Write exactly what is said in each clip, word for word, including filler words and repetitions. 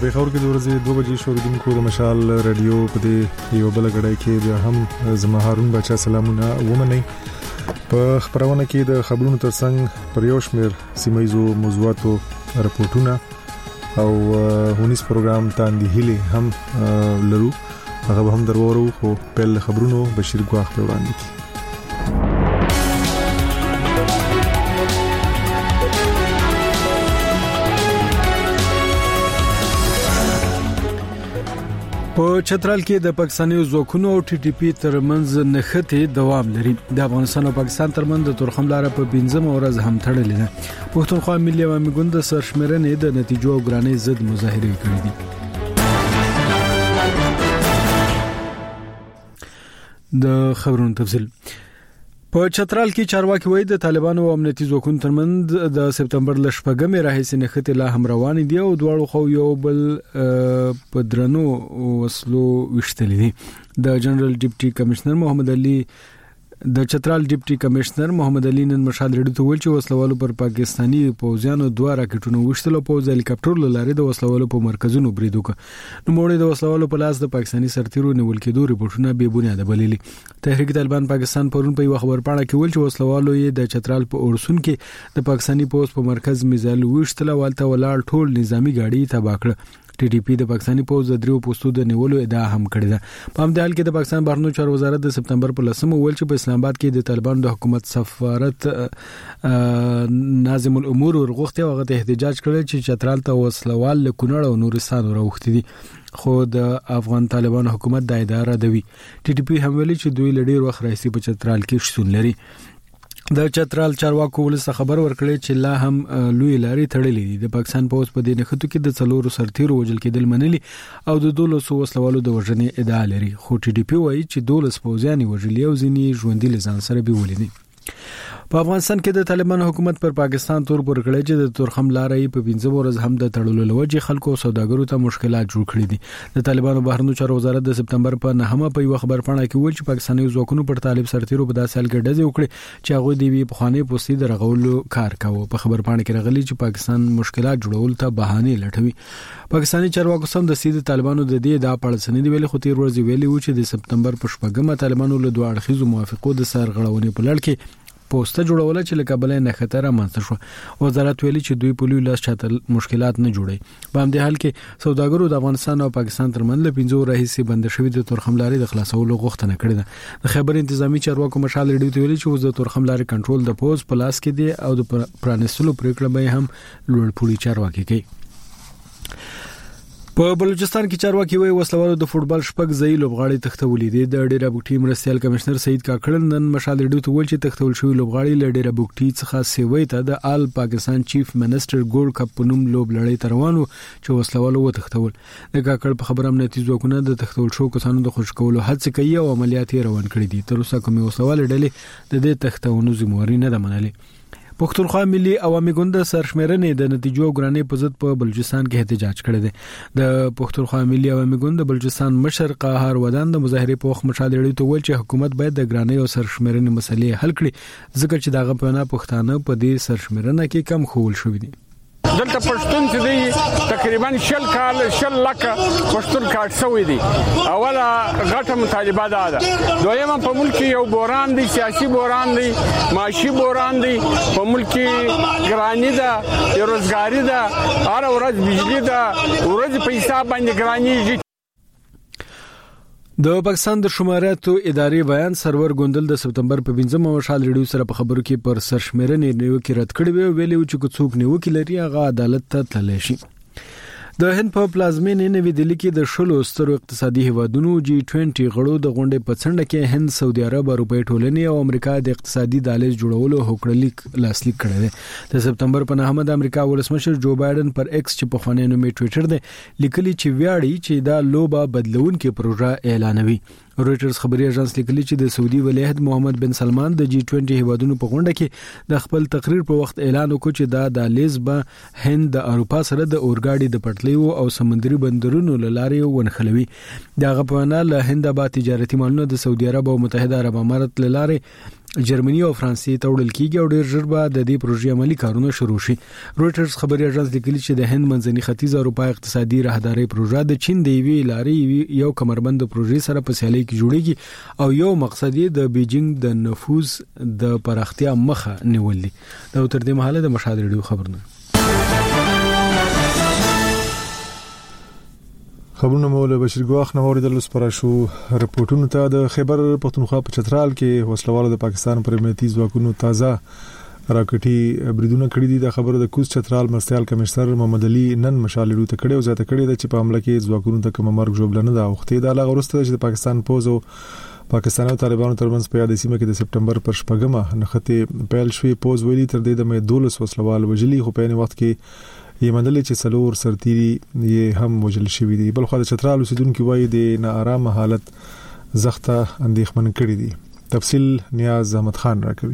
پیښور کې د ورځې دوه بجې شوریدونکو د مشال رادیو په دې یو بل غړی کې بیا هم زما هارون بچا سلامونه ومنئ. په خبرونه کې د خبرونو ترڅنګ پر یو شمېر سیمایزو موضوعاتو راپورټونه او هونیس پروګرام تاندې هلي هم لرو، هغه هم درورو. خو په خبرونو بشیر ګواخ په وړاندې کې په چترال کې د پاکستاني ځواکونو او ټي ټي پی ترمنځ نښتې دوام لري. د افغانستان او پاکستان ترمنځ د تورخم لاره په پنځمه ورځ هم تړلې ده. پښتونخوا ملي عوامي ګوند د سرشمېرنې د نتیجو او ګرانۍ ضد مظاهرې کړې دي. د خبرونو تفصیل په چترال کې چارواکي وایي د طالبانو او امنیتي ځواکونو ترمنځ د سپتمبر ل شپږمې راهیسې نښتې لا هم روانې دي او دواړو خو یو بل په درنو وسلو وشتلې دي. د جنرال ډیپټي کمشنر محمد علي د چترال ډیپټي کمشنر محمد علي نن مشال ریډیو ته ویل چې وسلوالو پر پاکستاني پوځیانو دوه راکټونه وشتل او پوځ هلیکاپټر لاره د وسلوالو په مرکزونو برید وکړ. نو موږ د وسلوالو په لاس د پاکستاني سرتیرو نیول کېدو ریپورتونه به بنیاد بللي. تحریک طالبان پاکستان پرون په یو خبر پاڼه کې ویل چې وسلوالو یې د چترال په اورسون کې د پاکستاني پوځ په مرکز میزایل وشتل او الته ولال ټول نظامی گاډي تباه کړ. ټي ټي پی د پاکستاني پوځ د دریو پوسټو د نیولو ادعا هم کړې ده. په همدې حال کې د پاکستان بهرنیو چارو وزارت د سپتمبر په لسمه ویل چې په اسلام آباد کې د طالبانو د حکومت سفارت ناظم الامور ورغوښتي او هغه احتجاج کړی چې چترال ته وسلوال له کونړ او نورستان راوختي دي. خو د افغان طالبانو حکومت د اداره دوی ټي ټي پی هم ویلي چې دوی لډیر وخت راځي په چترال کې شتون لري. د چترال چارواکو ولسته خبر ورکړي چې لا هم لوی لاري تړلې دي. د پاکستان پوز په دې نښتو کې د څلورو سرتیرو وژل کېدل منلي او د دولسو وسلوالو د وژنې ادعا لري. خو ټي ټي پی وایي چې دولس پوځیان وژلي او ځینې ژوندي لزان سره بیولې دي. په افغانستان کې د طالبانو حکومت پر پاکستان تور پر کړی چې د تورخم لارې په پنځه ورځ هم د تړلو لوجه خلکو او سوداګرو ته مشکلات جوړ کړي دي. د طالبانو بهرنیو چارو وزارت د سپتمبر په نهمه په یو خبر پاڼه کې ویل چې پاکستاني ځواکونو پر طالب سرتیرو په داسې حال کې ډزې وکړي چې هغه د وی په خانه پوسټي د رغولو کار کاوه. په خبر پاڼه کې راغلي چې پاکستان مشکلات جوړول ته بهانه لټوي. پاکستاني چارواکو سم د سید طالبانو د دې د اړه سند ویلي خو تیر ورځ ویلي و چې د سپتمبر په شپږمه طالبانو له دوه اړخیزو موافقو د سرغړونې په لړ کې پوسټه جوړول چې له کابل نه خطر رامنځته شو. وزارت ویلي چې دوی په لوی لاس چاته مشکلات نه جوړي. په همدې حال کې سوداګرو د افغانستان او پاکستان ترمنځ له پنځو راهیسې بند شوی د تورخم لارې د خلاصولو غوښتنه کړې ده. د خبر انتظامی چارواکو مشال ریډیو ته ویلي چې د تورخم لارې کنټرول د پوز په لاس کې دی او د پرانیستلو پریکړه به هم لوړپوړي چارواکي کوي. په بلوچستان کې چارواکي وایي وسلوالو د فوټبال شپږ ځای لوبغاړي تختولې دي. د ډیره بوکټي مرستيال کمشنر سید کاکړن نن مشال ریډیو ته ویل چې تختول شوی لوبغاړي له ډیره بوکټي څخه سیوي ته د آل پاکستان چیف منسٹر ګولډ کپ په نوم لوب لړۍ تروانو چې وسلوالو وتختول. د کاکړ په خبره امنیتي ځواکونه د تختول شو کسانو د خوش کولو هڅه کوي او عملیات روان کړي دي. تر اوسه کومه وسلوال ډلې د دې تختونو ذمہواری نه ده منلې. پښتونخوا ملي عوامي ګوند سرشمېرنې د نتیجو ګرانۍ په ضد په بلوچستان کې احتجاج کړی دی. د پښتونخوا ملي عوامي ګوند د بلوچستان مشر قاهر ودان د مظاهرې په وخت مشال ریډیو ته ویل چې حکومت باید د ګرانۍ او سرشمېرنې مسلې حل کړي ځکه چې دغه په نه پښتانه په دې سرشمېرنه کې کم خول شوې دي. دلته پښتون چې دی تقریبا شل کال شل لکه پښتون کارت شوی دی. اوله غټه مطالبه ده. دویمه په ملک یو بوران دی، سیاسي بوران دی، معاشي بوران دی، په ملک ګرانی ده، روزګاری ده، هر ورځ بجلی ده، ورځ په حساب باندې ګرانی. د پاکستان د شماراتو ادارې بیان سرور ګوندل د سپتمبر په پنځمه مشال ریډیو سره په خبرو کې پر سرشمېرنې نیو کې رد کړی وی ویلي چې څوک نیو کې لري هغه عدالت ته تللی شي. د هند په پلازمینې نوې دلی کې د شلو سترو اقتصادي هیوادونو جی بیس غړو د غونډې په څنډه کې هند، سعودي عرب، اروپای ټولنې او امریکا د اقتصادي دهلیز جوړولو هوکړه لاسلیک کړی دی. د سپتمبر په نهمه د امریکا ولسمشر جو بایدن پر ایکس چې په خوانی نومې ټویټر دی لیکلي چې ویاړي چې دا لوبه بدلونکې پروژه اعلانوي. رويټرز خبري اژانس لیکلي چې د سعودي ولیعهد محمد بن سلمان د جی بیس هیوادونو په غونډه کې د خپل تقریر په وخت اعلان وکړ چې دا د لیزبا هند د اروپا سره د اورګاډي د پټلیو او سمندري بندرونو لارې ونخلوي. دا غوښنه له هند با تجارتي مالونه د سعودي عرب او متحده عرب امارات لارې جرمني او فرانسې ته وړل کیږي او ډیر ژر به د دې پروژې عملی کارونه شروع شي. رويټرز خبري اژانس لیکلي چې د هند منځني ختیځ اروپا اقتصادي راهداري پروژه د چین د وی لارې یو کمربند پروژې سره په سیالي کې جوړیږي او یو مقصد یې د بیجینګ د نفوذ د پراختیا مخه نیول دي. دا تر دې مهاله د مشاهده ریډیو خبرونه خبرونه مولا بشیر ګواخ نه اوریدل سپاره شو. رپورټونو ته د خیبر پختونخوا په چترال کې وسلوالو د پاکستان پر امنیتي ځواکونو تازه راکټي بریدونه کړی دي. د خبره د کوز چترال مرستيال کمشنر محمد علي نن مشالېرو ته کړي او زیاته کړي چې په حمله کې ځواکونو ته کوم مرګ جوړ نه دا وخت د علاوه ورسته چې د پاکستان پوز او پاکستان او طالبانو ترمنځ په یاد سیمه کې د سپټمبر پر شپږمه نخته پیل شوی پوز ویلي تر دې د مې دولس وسلوال وجلي خو په وخت کې یې مندل چې سلور سرتيري یې هم وجل شوی دي. بل خو د چترال اوسیدونکو وایي د ناارامه حالت زخته اندېښمن کړی دي. تفصیل نیاز احمد خان راکوي.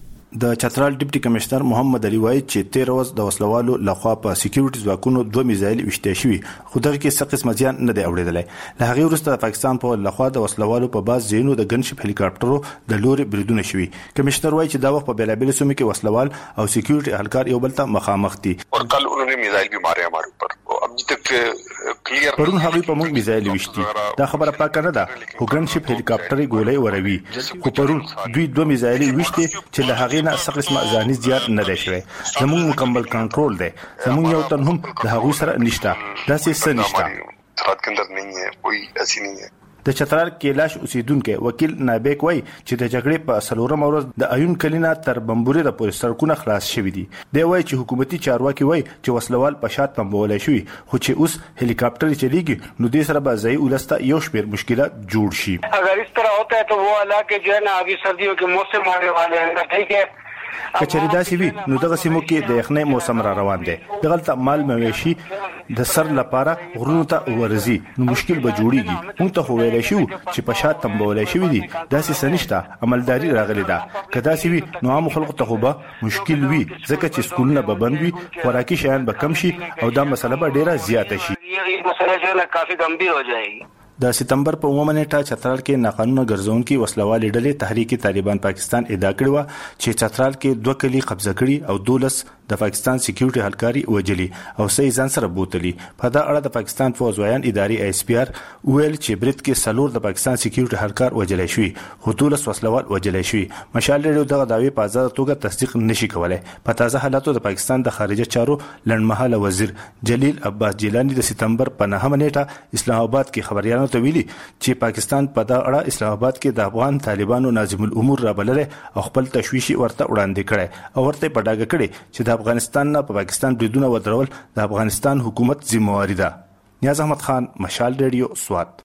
د چترال ډیپټي کمشنر محمد علي وایي چې تیر ورځ د وسلوالو لخوا په سکیورټي ځواکونو دوه میزایل وشته شوی خو دغه کې څه قسم ځان نه دی اوریدلای. له هغه وروسته د پاکستان په لخوا د وسلوالو په باز زینو د ګنشپ هلیکاپټرو د لوري بریدونه شوی. کمشنر وایي چې دا وخت په بیلابل سیمو کې وسلوال او سکیورټي اهلکار یو بل ته مخامخ دي. और कल उन्होंने मिसाइल भी मारे हमारे ऊपर. अब तक clear پرون هغه په موږ میزایل وشتي. دا خبره پاکه نه ده. خو ګنشپ هلیکاپټر ګولې وروي. خو پرون دوی دوه میزایل وشتي چې له هغه نه څه قسمه ځاني زیات نه دی شوی. زموږ مکمل کنټرول دی. زموږ یو تن هم د هغه سره نشته. دا څه نشته. رات کے اندر نہیں ہے کوئی ایسی نہیں ہے. د چترال کیلاش اوسیدونکو وکیل نابیک وای چې د جګړې په سلورم ورځ د ایون کلینا تر بمبوري د پولیس سرکونه خلاص شوی دي. دی وای چې حکومتي چارواکي وای چې وسلوال په شات بمبولای شوی خو چې اوس هلیکاپټر چلیږي نو د سره به ځای ولسته یو شمیر مشکلات جوړ شي. اگر اس طرح ہوتا ہے تو وہ علاقے جو ہے نا ابھی سردیوں کے موسم آنے والے ہیں. ٹھیک ہے کچری داسې وي نو دغه سیمو کې د یخنۍ موسم را روان دی. دغلته مال مویشي د سر لپاره غرونو ته ورزي نو مشکل به جوړیږي. موږ ته ویل شو چې په شات تمبولای شوی دي داسې سنشته عملداري راغلی ده. کدا سی وي نو عام خلکو ته به مشکل وي ځکه چې سکولونه به بند وي خوراکي شیان به کم شي او دا مسله به ډیره زیاته شي. یہ مسئلہ جو ہے نا کافی گمبھیر ہو جائے گی. د سپتمبر په اومه نیټه چترال کې ناقانونه ګرځونکي وسلوالې ډلې تحریک طالبان پاکستان ادعا کړې و چې چترال کې دوه کلی قبضه کړي او دولس د پاکستان سکیورټي هلکاري وجلي او سې ځان سره بوتلي. په دا اړه د پاکستان فوج وایان اداري ایس پی آر ویل چې برید کې سلور د پاکستان سکیورټي هلکار وجلي شوی خو دولس وسلوال وجلي شوی. مشال ریډیو دغه داوی په ازاده توګه تصدیق نشي کولای. په تازه حالاتو د پاکستان د خارجه چارو لړمحاله وزیر جلیل عباس جیلانی د سپتمبر په نهمه نیټه اسلام آباد کې خبريالانو ته ویلي چې پاکستان په دا اړه اسلام آباد کې د افغان طالبانو ناظم الامور را بللې او خپل تشویشي ورته وړاندې کړي او ورته په ډاګه کړي چې د افغانستان نه په پاکستان بریدونه ودرول د افغانستان حکومت ذمہواری ده. نیاز احمد خان مشال ریډیو سوات.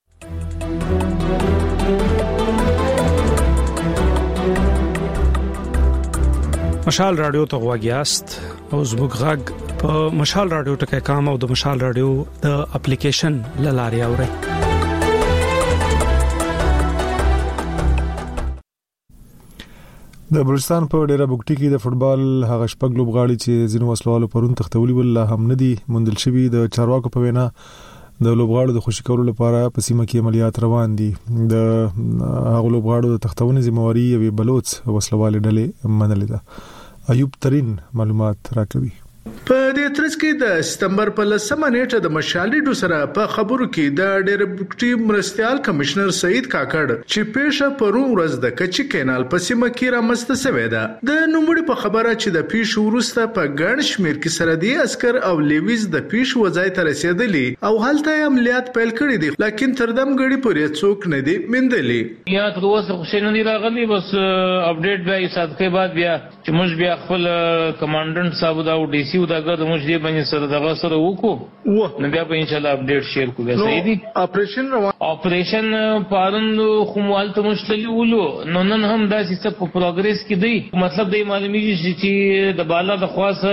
مشال رادیو ته غواګیاست او زموږ غږ په مشال رادیو ټکي کام او د مشال رادیو د اپلیکیشن لاري اوري. د بلوچستان په ډیره بوکټي کې د فوتبال هغه شپږ لوبغاړي چې ځینو وسلوالو پرون تختولي ول هم نه دي مندل شوی. د چارواکو په وینا د لوبغاړو د خوشی کولو لپاره په سیمه کې عملیات روان دي. د هغه لوبغاړو د تختونې ذمہواری یوې بلوچ وسلوال ډلې منلې ده. ایوب ترين معلومات راکوي. په دې ترڅ کې د سپتمبر په لسمه نیټه د مشالې سره په خبرو کې د ډېر بوکټي مرستيال کمشنر سعید کاکړ چې پیښه پرون ورځ د کچي کینال په سیمه کې رامسته شوې ده. د نوموړي په خبره چې د پیښې وروسته په ګڼ شمیر کې سره دي عسكر او لیویز د پیښې وځای ته رسیدلي او هلته عملیات پیل کړي دي لکه تر دم غړي پورې څوک نه دي مندلي. یا تر اوسه خو نه دي راغلي بس اپډیټ به یې ساتکه بعد بیا چې موږ بیا خپل کمانډنټ صاحب دا او ډي سی دا ګر موږ دې باندې سره دغه سره وکړو نو بیا به ان شاء الله اپډیټ شیر کوو. صحیح دي. اپریشن روان اپریشن پاروند خموال ته مشتلی ولو نو نن هم دا څه په پروګرس کې دی. مطلب د معلومیږي چې د بالا د خاص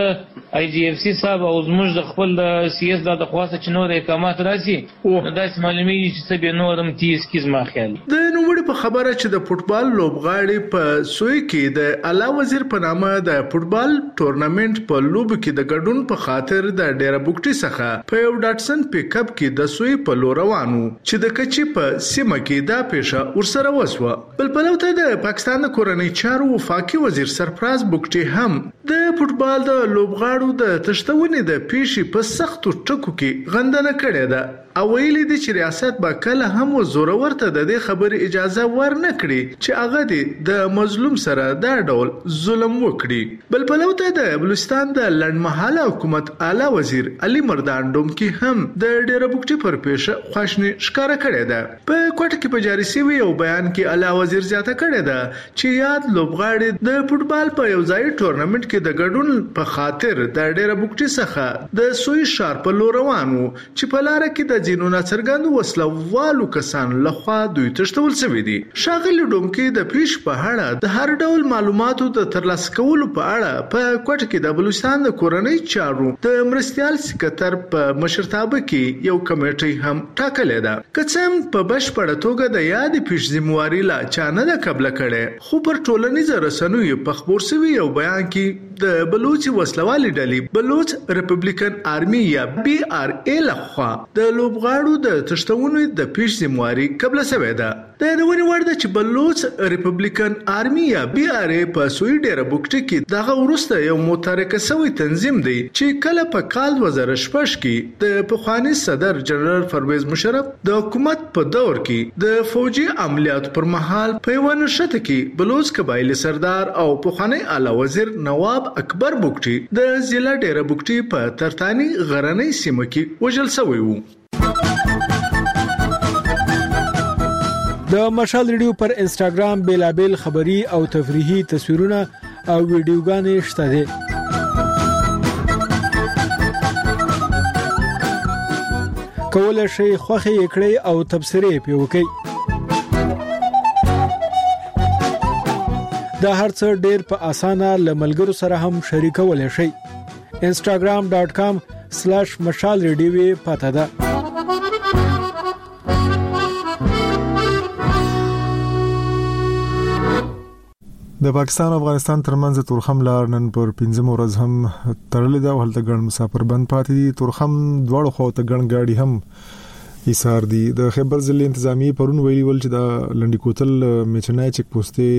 آی جی اف سی صاحب او زموږ د خپل سی اس د خواصه چې نور اقامات راسي نو داسې معلومیږي چې څه به نورم تیز کیز ما خیال د نوموړي په خبره چې د فوټبال لوبغاړي په سوی کې د اعلی وزیر په نامه د فوټبال ټورنمنت په لوب کې د ګډون په خاطر د ډیره بوکټي څخه په یو ډاټسن پیک اپ کې د سوی په لور روانو چې د کچي په سیمه کې دا پیښه ورسره وسوه. بل پلو ته د پاکستان د کورنۍ چارو وفاقي وزیر سرفراز بوکټي هم د فوټبال د لوبغاړو د تشتونې د پیښې په سختو ټکو کې غندنه کړې ده او ویلي دي چې ریاست به کله هم زورور ته د دې خبرې اجازه ورنه کړي چې هغه د مظلوم سره دا ډول ظلم وکړي. بل پلو ته د بلوچستان د لړمحاله حکومت اعلی وزیر علي مردان ډومکی هم د ډیره بوکټي پر پیښه خواشني ښکارا کړې ده. په کوټه کې په جاري شوی یو بیان کې اعلی وزیر زیاته کړې ده چې یاد لوبغاړي د فوټبال په یو ځای ټورنمنت کې د ګډون په خاطر د ډیره بوکټي څخه د سوی ښار په لور روانو چې په لار کې د ځینو ناڅرګندو وسلوالو کسان لخوا دوی تشتول شوی دي. شاغلی ډومکی د پیښ په اړه د هر ډول معلوماتو د ترلاسه کولو په اړه په کوټه کې د بلوچستان د کورنۍ چارو د مرستيال سکتر په مشرتابه کې یو کمیټه هم ټاکلې ده. کڅم په بشپړه توګه د یاد پیښ ذمہواری لا چانه د قبل کړي خو پر ټولنیز رسنیو په خبر شوی یو بیان کې د بلوچ وسلوالي ډلې بلوچ ریپبلیکن آرمی یا بی آر ای لخوا د لوبغاړو د تشتونو د پیښ ذمہواری قبل شوی ده. د نوونی ورده چې بلوچ ریپبلیکن آرمی یا بی آر ای په سوی ډیره بوکټي کې دغه ورسته یو متحرکه شوی تنظیم دی چې کله په کال دوه زره شپږ کې د پخوانی صدر جنرال پرویز مشرف د حکومت په دور کې د فوجي عملیات پر مهال په یو نشته کې بلوچ قبایلی سردار او پخوانی اعلی وزیر نواب اکبر بوکټي د ضلع ډیره بوکټي په ترتانی غرنۍ سیمه کې وژل شوی وو. د مشال ریډیو پر انستګرام بیلابل خبری او تفریحي تصویرونه او ویډیوګانې شته دي. کولای شئ خوښي کړئ او تبصرې پې وکړئ. دا هرڅه ډېر په اسانه لملګرو سره هم شریکولای شئ. instagram dot com slash مشال ریډیو پته ده. د پاکستان او افغانستان ترمنځ تورخم لار نن پر پنځم ورځ هم تړلې ده او هلته ګڼ مسافر بند پاتې دي. تورخم دواړو خواو ته ګڼ گاډي هم ایثار دي. د خیبر ضلع انتظامی پرون ویلي ول چې د لنډی کوتل میچنای چک پوسټې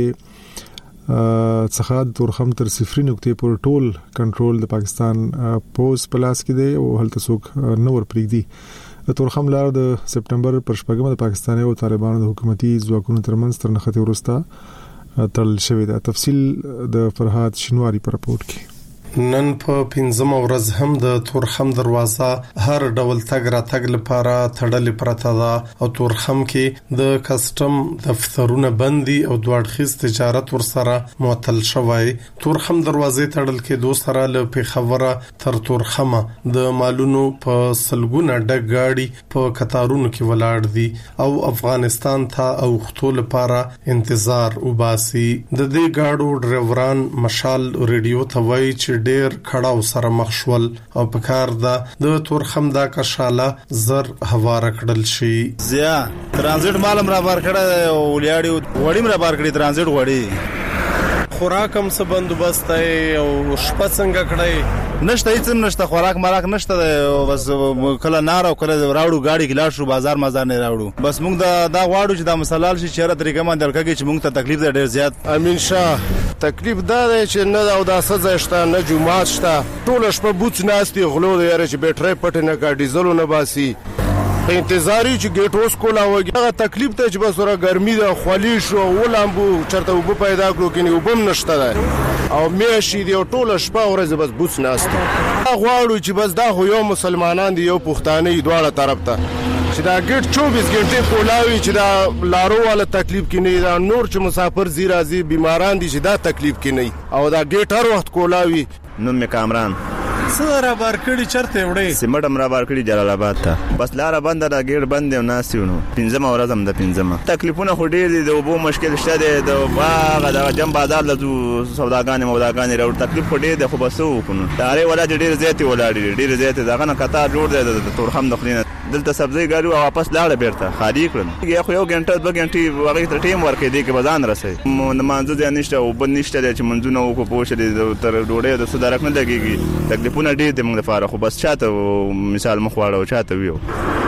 څخه تورخم تر صفر نقطې پر ټول کنټرول د پاکستان پوز پلاس کې دی او هلته څوک نور پریږدي. د تورخم لار د سپټمبر پر شپږمه د پاکستاني او طالبانو د حکومتي ځواکونو ترمنځ تر نښتې وروسته تل شوی دا. تفصیل د فرهاد شنواری پر رپورت کې. نن په پنځم ورځ هم د تورخم دروازه هر ډول تګ را تګ لپاره تړلې پرته ده او تورخم کې د کسٹم دفترونه بندي او دوړخیز تجارت ورسره معطل شوی. تورخم دروازې تړل کې دوه سره له پیښوره تر تورخمه د مالونو په سلګونه ډګ گاډي په قطارونو کې ولاړ دي او افغانستان ته او خطو لپاره انتظار وباسي. د دې گاډو ډرایوران مشال ریډیو ته وایي چې ډیر کړهو سره مخ شول او په کار ده د تورخم دا کشاله زر هواره کړل شي. زیا ترانزیت مالم را بار کړه او ولیاړي وړیم را بار کړی ترانزیت وړي خوراکم څه بندوبست او شپه څنګه کړی نشته هیڅ نشته خوراک مراک نشته بس کله نار او کله راوړو گاډي کې لاړ شو بازار مازار نه راوړو بس موږ دا دا غواړو چې دا مسلال شي چیرې طریقه باندې لکه چې موږ ته تکلیف ډیر زیات. امین شاه تکلیف دا دی چې نه او دا سزا شته نه جمعات شته ټول شپه بوت ناستي غلو دی چې بیټری پټ نه کا ډیزل نه باسي انتظاری چې ګیټ اوس کولا وږي هغه تکلیف ته چې بس ورا ګرمي ده خولي شو ولامبو چرته وب پیدا کړو کینی وبم نشته ده او میشي دی ټول شپه ورځ بس بوت ناستي غواړو چې بس دا خو یو مسلمانان دی یو پښتانه دواړه طرف ته چې دا ګیټ چوبیس غنټه کولاوي چې دا لارو والا تکلیف کې نه دا نور چې مسافر زیرا زی بیماران دي چې دا تکلیف کې نه او دا ګیټ هر وخت کولاوي. نو مې کامران سره بارکړي چرته وړي سیمټ امرا بارکړي جلال آباد ته بس لار بند را ګیر بند او ناسیونو پنځمه ورځ هم د پنځمه تکلیفونه خو ډیر دي د وبو مشکل شته د باغ د جنب بازار له سوداګانې موداګانې راو تکلیف خو ډیر د خو بسو کنو داري ولا ډیر زیاتې ولاړ ډیر زیاتې دغه نه کتا جوړ دی د تورخم د خلینه دلته سبزی ګاډي واپس لاړه بیرته خالي کړل یا خو یو غنټه دوه غنټې وغه ته ټیم ورکې دی کې بزان رسي مانځو ځای نشته او بل نشته چې منځونه وکړو پوښتې تر ډوړې د صدارت نه لګيږي تکلیفونه ډیر دي موږ لپاره خو بس چاته مثال مخواړو چاته ویو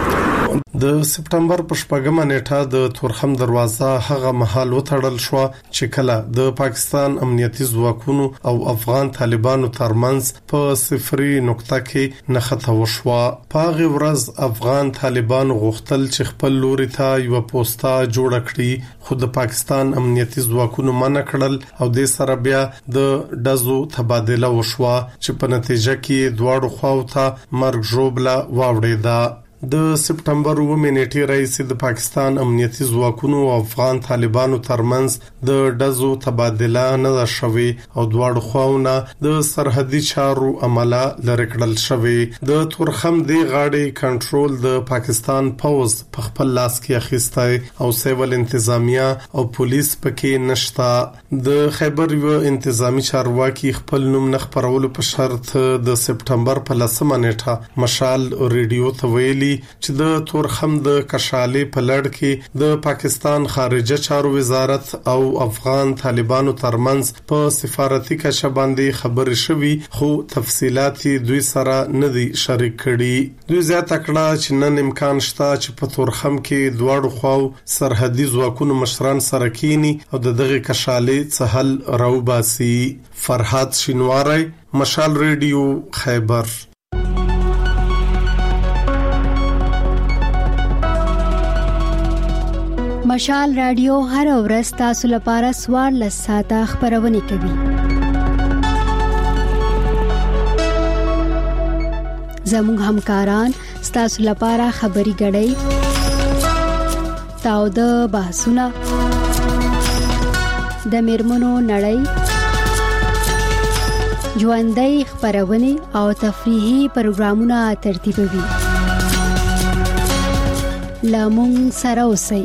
د سپټمبر په شپږمه نیټه د تورخم دروازه هغه مهال وتړل شو چې کله د پاکستان امنیتي ځواکونو او افغان طالبانو ترمنځ په صفري نقطه کې نښته وشوه. په هغه ورځ افغان طالبانو غوښتل چې خپل لوري ته یو پوسټا جوړ کړي خو د پاکستان امنیتي ځواکونو منع کړل او د سره بیا د دزو تبادله وشوه چې په نتیجه کې دواړو خواو ته مرګ ژوبله واوړېده. د سپټمبر اووه نیټې راځي د پاکستان امنیتي ځواکونو او افغان طالبانو ترمنځ د دزو تبادله نه شوي او دواړو خواونه د سرحدي چارو عمله لری کړل شوي. د تورخم دی غاړي کنټرول د پاکستان پوز په خپل لاس کې اخیسته او سیول انتظامیه او پولیس پکې نشتا. د خیبر یو انتظامی چارواکي خپل نوم نه خبرولو په شرط د سپټمبر په لسمه نیټه مشال ریډیو ته ویلي چې د تورخم د کشالې په لړ کې د پاکستان خارجه چارو وزارت او افغان طالبانو ترمنځ په سفارتي کچه باندې خبرې شوي خو تفصيلات دوی سره نه دي شریک کړي. دوی زیاته کړه چې نن امکان شته چې په تورخم کې دواړو خواو سرحدي ځواکونو مشران سره کینی او د دغه کشالې څه حل راوباسي. فرحات شینواری، مشال ریډیو، خیبر. مشال رادیو هر ورځ تاسو لپاره سوار لساته خبرونه کوي. زموږ همکاران تاسو لپاره خبري غړي تاو د بحثونه د میرمنو نړۍ ژوندۍ خبرونه او تفریحي پروګرامونه ترتیبوي. لامون سره اوسئ.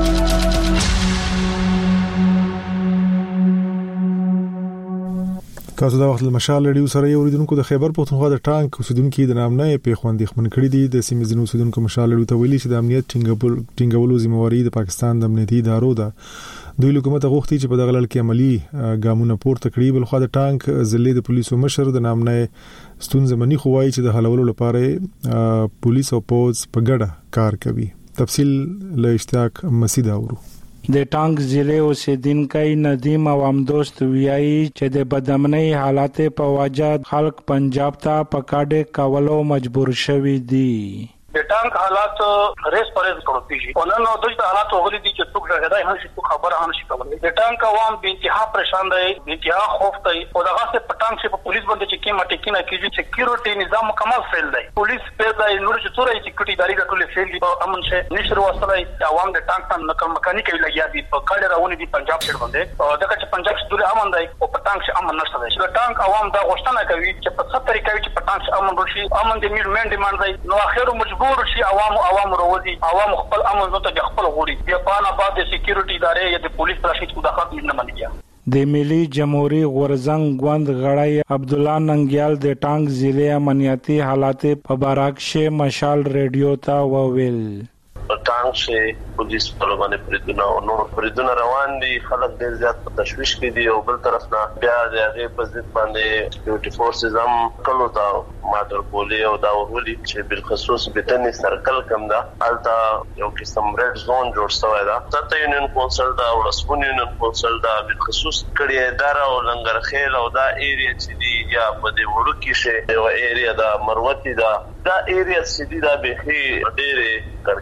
تاسو دا وخت مشال ریډیو سره یو ریډونکو د خیبر پښتونخوا د ټانک اوسیدونکو د نامنې په خوندې خمن کړی دي. د سیمې ځینو اوسیدونکو مشال ریډیو ته ویلي چې د امنیت ټینګولو ذمہواری د پاکستان د امنیتي ادارو ده. دوی حکومت غوښتي چې په دغه لړ کې عملی ګامونه پورته کړي. بل خو د ټانک ضلع د پولیسو مشر د نامنې ستونزې منی خوای چې د حلولو لپاره پولیس او پوز په ګډه کار کوي. تفصیل له اشتیاق مسعود اورو. د ټانک ضلع اوسیدونکو ندیم عوام دوست ویایي چې د بدامنۍ حالات په وجه خلک پنجاب ته پکاډه کولو مجبور شوي دي. د ټانک حالات ریس پرېز کړو پیږي او نن نو د حالات وګړي دي چې څوک راغلی هم شي خبره هم شي کولای. د ټانک عوام به انتها پریشان دي، به انتها خوف دي او دغه څه پټانک چې په پولیس باندې چې کیمه ټکینه کیږي سکیورټي نظام مکمل فیل دی. پولیس په ځای نور چې څوره سکیورټي ادارې ټول فیل دي او امن شه نشر وصلای عوام د ټانک ته نکم مکانیکي لګیا دي په کډه راونی دي پنجاب سره باندې او دغه چې پنجاب څخه امن دی او پټانک څخه امن نشته دی. د ټانک عوام دا غوښتنه کوي چې په څه طریقې چې پټانک امن وشي. امن د میډمن ډیماند دی نو اخر مجبور شي عوام عوام روزي عوام خپل امن زته د خپل غوړي بیا پانا بعد د سکیورټي ادارې یا د پولیس راشد مداخلت نه منځي. د ملي جمهوریت غورزنګ غوند غړی عبد الله ننګیال د ټانک ضلع امنیتي حالات په بارکشه مشال ریډیو ته وویل. ټانک شي پولیس په لمنه پریدونه او نور پریدونه روان دي. خلک ډیر زیات په تشويش کې دي او بل طرف نه بیا د هغه په ضد باندې سکیورټي فورسز هم کلو تا ماټر پولی او دا ورولي چې بل خصوص بتنی سرکل کم دا التا یو قسم ریډ زون جوړ شوی دا. تاسو یونین کونسل دا او رسمون یونین کونسل دا بل خصوص کړي اداره او لنګر خیل او دا ایریا چې دی یا په دې وړو کې شي او ایریا دا مروتی دا دا ایریا چې دی دا به ډیره ترکه چې نه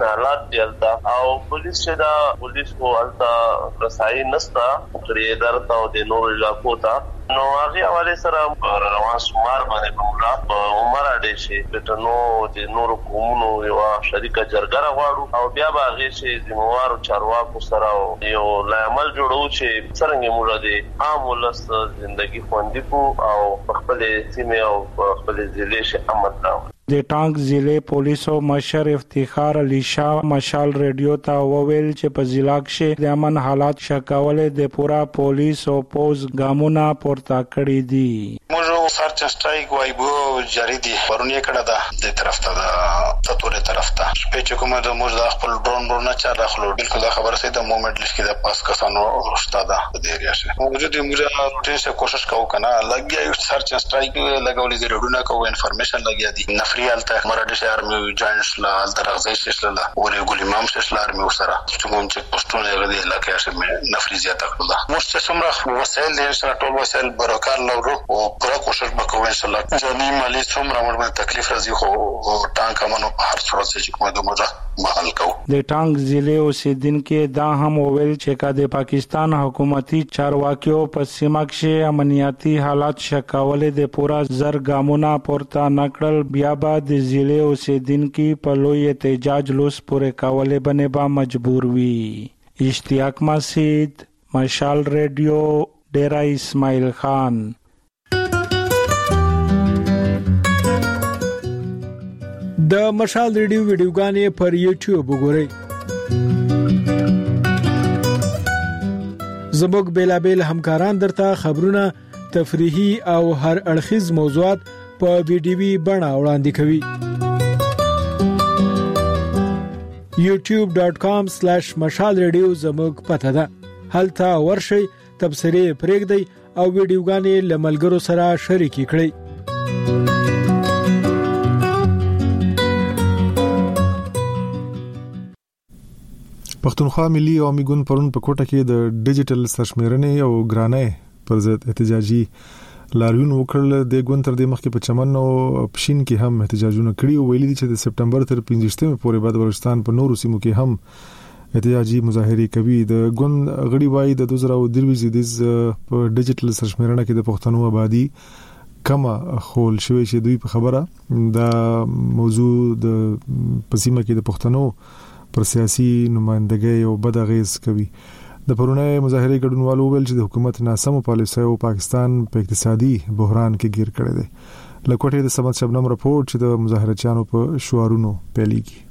حالات دی او پولیس چې دا پولیس کو التا رسایي نستا کړی درته او د نور علاقو ته نو هغه حواله سره روان سمار باندې کومه په عمر اډې شي د نو د نور کومونو یو شریکه جرګه غواړو او بیا به هغه شي زموږ چارواکو سره یو لامل جوړو چې څنګه موږ د عام ولس ژوندۍ خوندي کو او خپل سیمه او خپل ضلع شه امن راو د ټانک ضلع پولیسو مشر افتخار علي شاه مشال ریډیو ته وویل چې په ضلع کې د امن حالات شکاولې د پورا پولیس او پوز ګامونه پورته کړی دي. موږ سرچ سټرایک وایبو جاری دي ورونی کړه ده د طرف ته د تطوري طرف ته شپې چې کومه د موږ د خپل ډرون ورونه چا راخلو بالکل دا خبره سي د مومنت لیست کې د پاس کسانو رښتا ده د ایریا شه موجود موږ ټیسه کوشش کوو کنه لګیا یو سرچ سټرایک لګولې د ریډونه کوو انفارمیشن لګیا دي نفریال ته مرادش ارمي جاینس لا درغزي ششله ورې ګولې مام ششله ارمي وسره چې مونږ چې پښتون غدي علاقې شه نفری زیاته کړل مو چې څومره وسایل دي سره ټول وسایل برکار لورو او پوره کوشش وکوي ان شاء الله ځاني مالي څومره موږ تکلیف راځي خو ټانک امنو په هر صورت چې کومه دومره محل کو د ټانک ضلع اوسیدونکو دا هم ویل چې کا د پاکستان حکومتي چارواکیو په سیمه کې امنیتي حالات شکاولې د پورا زر ګامونه پورته نکړل بیا بعد د ضلع اوسیدونکو په لوی احتجاج لوس پورې کولې باندې با مجبور وي. اشتیاق مسعود مشال ریډیو ډیرا اسماعیل خان. د مشال ریډیو ویډیوګانې پر یوټیوب وګورئ. زموږ بیلابل همکاران درته خبرونه تفریحي او هر اړخیز موضوعات په ویډیوي بڼه وړاندې کوي. یوټیوب ډاټ کام سلیش مشال ریډیو زموږ پته ده. هلته ورشئ تبصرې پرېږدئ او ویډیوګانې له ملګرو سره شریکې کړئ. پښتونخوا ملي عوامي ګوند پرون په کوټه کې د ډیجیټل سرشمیرنې او ګرانۍ پر ضد احتجاجي لاریون وکړل. د ګوند تر دې مخکې په چمن او پښین کې هم احتجاجونه کړي او ویلي چې د سپټمبر تر پنځه پورې بعد بلوچستان په نورو سیمو کې هم احتجاجي مظاهره کوي. د ګوند غړي وایي د دوه زره درویشت زیدیز په ډیجیټل سرشمیرنه کې د پښتنو آبادی کما خول شوی چې دوی په خبره دا موضوع د پسیمه کې د پښتنو پر سیاسي نمائندګۍ او بدغیز کوي. د پرونی مظاهره ګډونوالو ویل چې د حکومت ناسمو پالیسیو پاکستان په اقتصادي بحران کې گیر کړی دی. لکوټه د سمت شبنم راپورټ چې د مظاهرچیانو په شعارونو پیلېږي.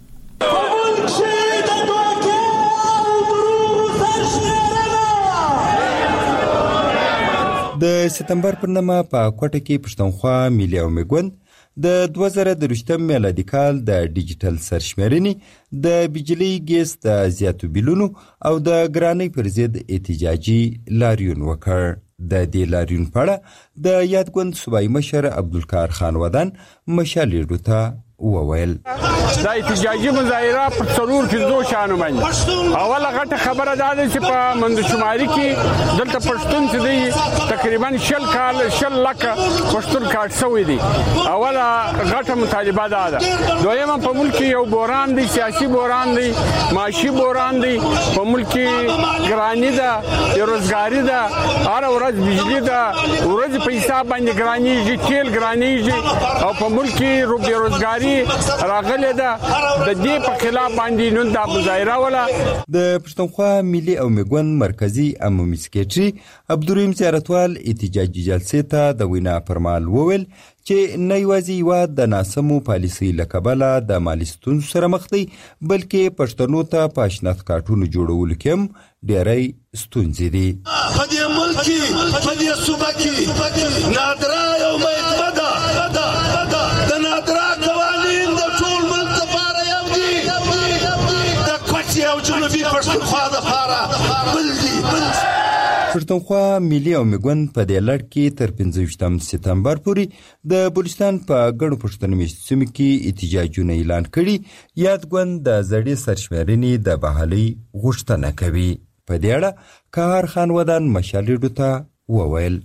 د سپتمبر پر نامه په کوټه کې پښتونخوا ملي عوامي ګوند د دوه زره درویشتم میلادي کال د ډیجیټل سرشمیرنې د بجلی ګیس د زیاتو بیلونو او د ګرانۍ پر ضد احتجاجي لاریون وکړ. د دې لاریون په اړه د یاد ګوند صوبایي مشر عبدالقاهر خان ودان مشال ریډیو ته وویل دا احتجاجي مظاهره پر څلور پنځو شانو باندې اوله غټه خبره دا ده چې په مندشماري کې دلته پښتون چې دی تقریبا شل کال شل لکه پښتون کاټ شوی دی. اوله غټه مطالبه دا ده. دویمه په ملک یو بحران دی، سیاسي بحران دی، معاشي بحران دی، په ملک ګرانی ده، بیروزګاری ده، هر ورځ بجلی ده، ورځ په حساب باندې ګرانیږي، تیل ګرانیږي او په ملک رو بیروزګاری راغله ده. د دې په خلاف باندې نن د مظاهره ولا د پښتونخوا ملي عوامي ګوند مرکزی عمومي سکریټري عبدالرحیم زیارتوال احتجاجي جلسې ته د وینا پرمال وویل چې نه یوازې یواد د ناسمو پالیسۍ له کبله د مالي ستونزو سره مخ دی بلکې پښتنو ته په اشنات کارټونو جوړولو کې هم ډېری ستونزې دي. په دې ملک کې په دې صوبه کې نادرا یو مېتمه ده د نادرا قوانین د ټول ملک لپاره یو دي، د کوچ او جنوبي پښتونخوا لپاره بل دي. پښتونخوا ملي عوامي ګوند په دې لړ کې تر پنځه ویشتم سپتمبر پورې د بلوچستان په ګڼو پښتنو میشتو سیمو کې احتجاجونه اعلان کړي. یاد ګوند د زړې سرشمیرنې د بحالۍ غوښتنه کوي. په دې اړه قهر خان ودان مشال ریډیو ته وویل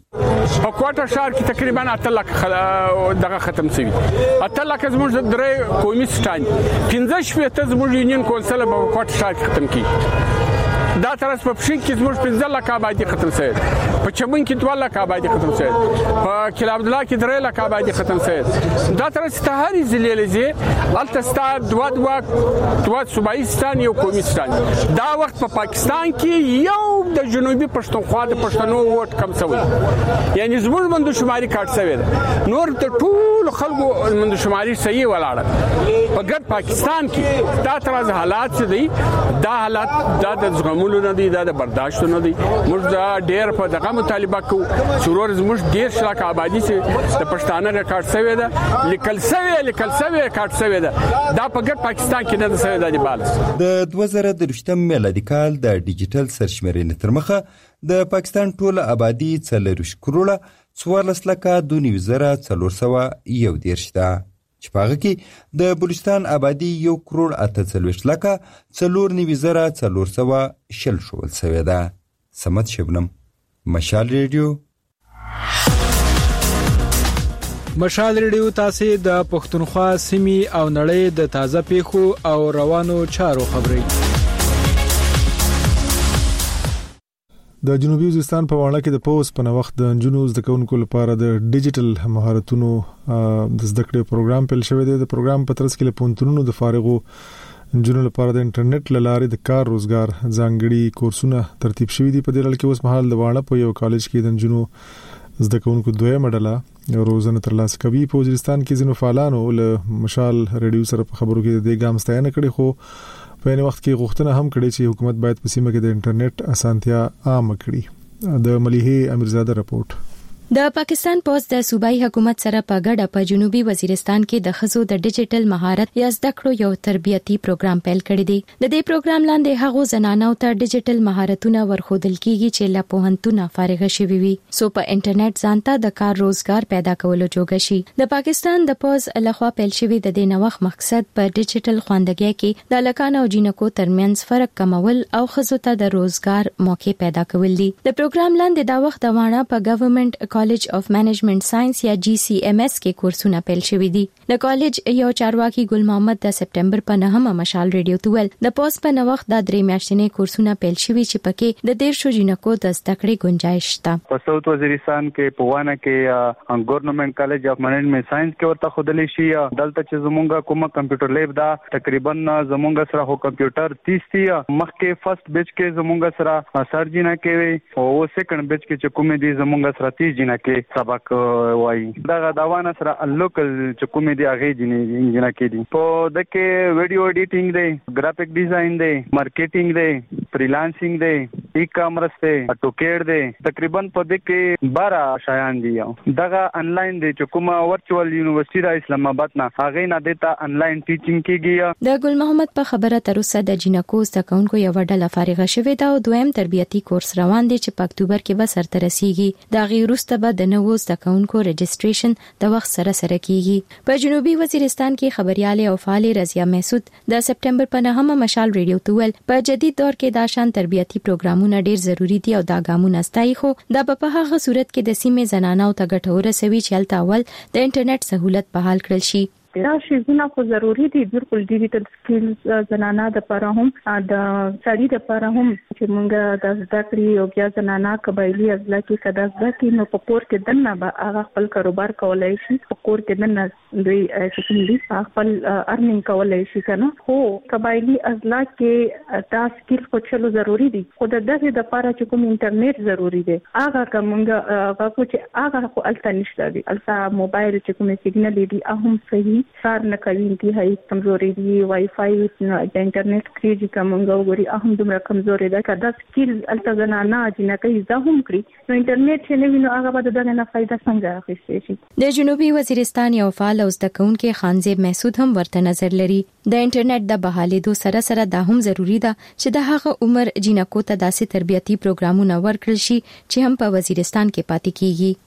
په کوټه شهر کې تقریبا اته لک دغه ختم شوی اته لک زموږ درې قومي سټان پنځه شپې ته زموږ یونین کونسل په کوټه شهر کې ختم کی دا ترس په پښین کې زموږ پنځه لک آبادی ختم شوی په چمن کې دوه لک آبادی ختم شوی په کلا عبد الله کې درې لک آبادی ختم شوی دا ترس ته هرې ضلع لزی الته ستا دوه دوه دوه صوبایي ستان یو قومي ستان دا وخت په پاکستان کې یو د جنوبي پښتونخوا د پښتنو ووټ کم شوی یعنی زموږ مندو شماري کاټ شوی نور ته ټول خلکو مندو شماري صحیح ولاړه په ګډ پاکستان کې دا ترس حالات څه دي دا حالات دا د زغمولو نه دي دا د برداشت نه دي موږ دا ډېر په دغه مطالبه کوو څورور زموږ ډېر شلاک آبادی چې د پښتانه ریکارډ شوی ده لیکل شوی لیکل شوی کارت شوی ده دا په ګډ پاکستان کې نه شوی د بال د دوه زره درویشتم میلادي کال د ډیجیټل سرشمېرنې تر مخه د پاکستان ټول آبادی څلوېښت کروړه څوارلس لکه دوه نوي زره څلور سوه یو دېرش ده چې په هغه کې د بلوچستان آبادی یو کروړ اته څلوېښت لکه څلور نوي زره څلور سوه شل ښوول شوې ده. صمد شبنم، مشال ریډیو. مشال ریډیو تاسو د پښتونخوا سیمې او نړۍ د تازه پیښو او روانو چارو خبري. د جنوبي وزیرستان په وړاندې کې د پوس په وخت د جنونو زده کوونکو لپاره د ډیجیټل مهارتونو د زده کړې پروګرام پیل شوی دی. د پروګرام په ترڅ کې له پونتونو د فارغو جنونو لپاره د انټرنیټ لارې د کار روزګار ځانګړي کورسونه ترتیب شوی دي. په دې لړ کې اوس مهال د وړاندې په یو کالج کې د جنونو زده کوونکو دویمه ډله روزنه ترلاسه کوي. په وزیرستان کې ځینو فعالانو له مشال ریډیو سره په خبرو کې د ګام ستاینه کړې، خو په یوه وخت کې غوښتنه هم کړې چې حکومت باید په سیمه کې د انټرنیټ اسانتیا عام کړي. د ملیحه امیرزاده رپورت. د پاکستان پوز د صوبایي حکومت سره په ګډه په جنوبي وزیرستان کې د خزو د ډیجیټل مهارت یا زده کړو یو تربیتی پروګرام پیل کړی دی. د دې پروګرام لاندې هغه زنانو ته ډیجیټل مهارتونه ورخودل کیږي چې له پوهنتونه فارغ شوي وي سو په انټرنیټ ځانته د کار روزګار پیدا کولو جوګه شي. د پاکستان د پوز لخوا پیل شوی د دې نوښت مقصد په ډیجیټل خواندګۍ کې د لکانو او جینکو ترمنځ فرق کمول او خزو ته د روزګار موقع پیدا کول دي. د پروګرام لاندې دا وخت د وانه په ګورنمنت کالج اف منیجمنت ساينس یا جی سی ایم ایس کې کورسونه پیل شوي دي. د کالج یو چارواکي ګل محمد د سپټمبر په نهمه مشال ریډیو ته ویل د پوس په نوښت د درې میاشتنې کورسونه پیل شوي چې پکې د ډېر شو جنکو د زده کړې گنجائش شته. په ساوث وزیرستان کې په وانه کې ګورنمنت کالج اف منیجمنت ساينس کې ورته خودلې شي. دلته چې زمونږه کومه کمپیوټر لیب دا تقریبا زمونږه سره هو کمپیوټر تیس دی. مخکې فرست بیچ کې زمونږه سره سرجینا کې او سیکنډ بیچ کې چې کومې دي زمونږه سره تیس جنا کې سبق وایي. دا غواونه سره لوکل چې کومې دی هغه جنا کې دي. په دغه ویډیو ایډیټینګ دی، ګرافیک ډیزاین دی، مارکیټینګ دی، فریلانسینګ دی، ای کامرس دی، اټوکیډ دی. تقریبا په دغه بارہ شایان دي. دغه انلاین دی چې کومه ورچوال یونیورسيټي د اسلام آباد نه هغه نه دیتا انلاین ټیچینګ کیږي. د ګل محمد په خبره تر اوسه د جنکو زده کوونکو یو ډله فارغه شوې ده او دویم تربیتی کورس روان دی چې په اکتوبر کې به سرته رسیږي. دا غیر وروسته به د نوو زده کوونکو رجسټریشن د وخت سره سره کیږي. په جنوبي وزیرستان کې خبرياله او فعال رضیا محسود د سپټمبر په نهمه مشال ریډیو ته ویل په جدید دور کې دا شان تربیتی پروګرامونه ډیر ضروری دي او دا ګامونه ستایي، خو دا په هغه صورت کې د سیمې زنانو ته ګټور سوي چې هلته اول د انټرنیټ سہولت بحال کړل شي. دا شیزونه خو ضروری دي. بالکل ډیجیټل سکلز زنانه د لپاره هم د سړي د لپاره هم چې موږ د زده کړې او بیا زنانه قبایلی ازلا کې کدا زده کې نو په کور کې دنه به هغه خپل کاروبار کولای شي. په کور کې دنه دوی چې دي خپل ارنینګ کولای شي کنه. خو قبایلی ازلا کې دا سکل خو چلو ضروری دي. خو د دغه د لپاره چې کوم انټرنیټ ضروری دي هغه کومه هغه کو چې هغه خو الته نشته دي. الته موبایل چې کوم سیګنل دي هم صحیح کار نه کوي. انتهایی کمزوري دي. وای فای د انټرنیټ کریږي کومه وګوري اهم دومره کمزوري ده. کدا سکل التزنا نه جنا کوي زهم کړی نو انټرنیټ چې نه ویني هغه به دغه نه فائدہ څنګه اخیستي شي. د جنوبي وزیرستان یو فعال او زدهکون کې خانزیب محسود هم ورته نظر لري. د انټرنیټ د بحالېدو سره سره دا هم ضروری ده چې د هغه عمر جنکو ته داسې تربیتی پروګرامونه ورکړل شي چې هم په وزیرستان کې پاتې کیږي.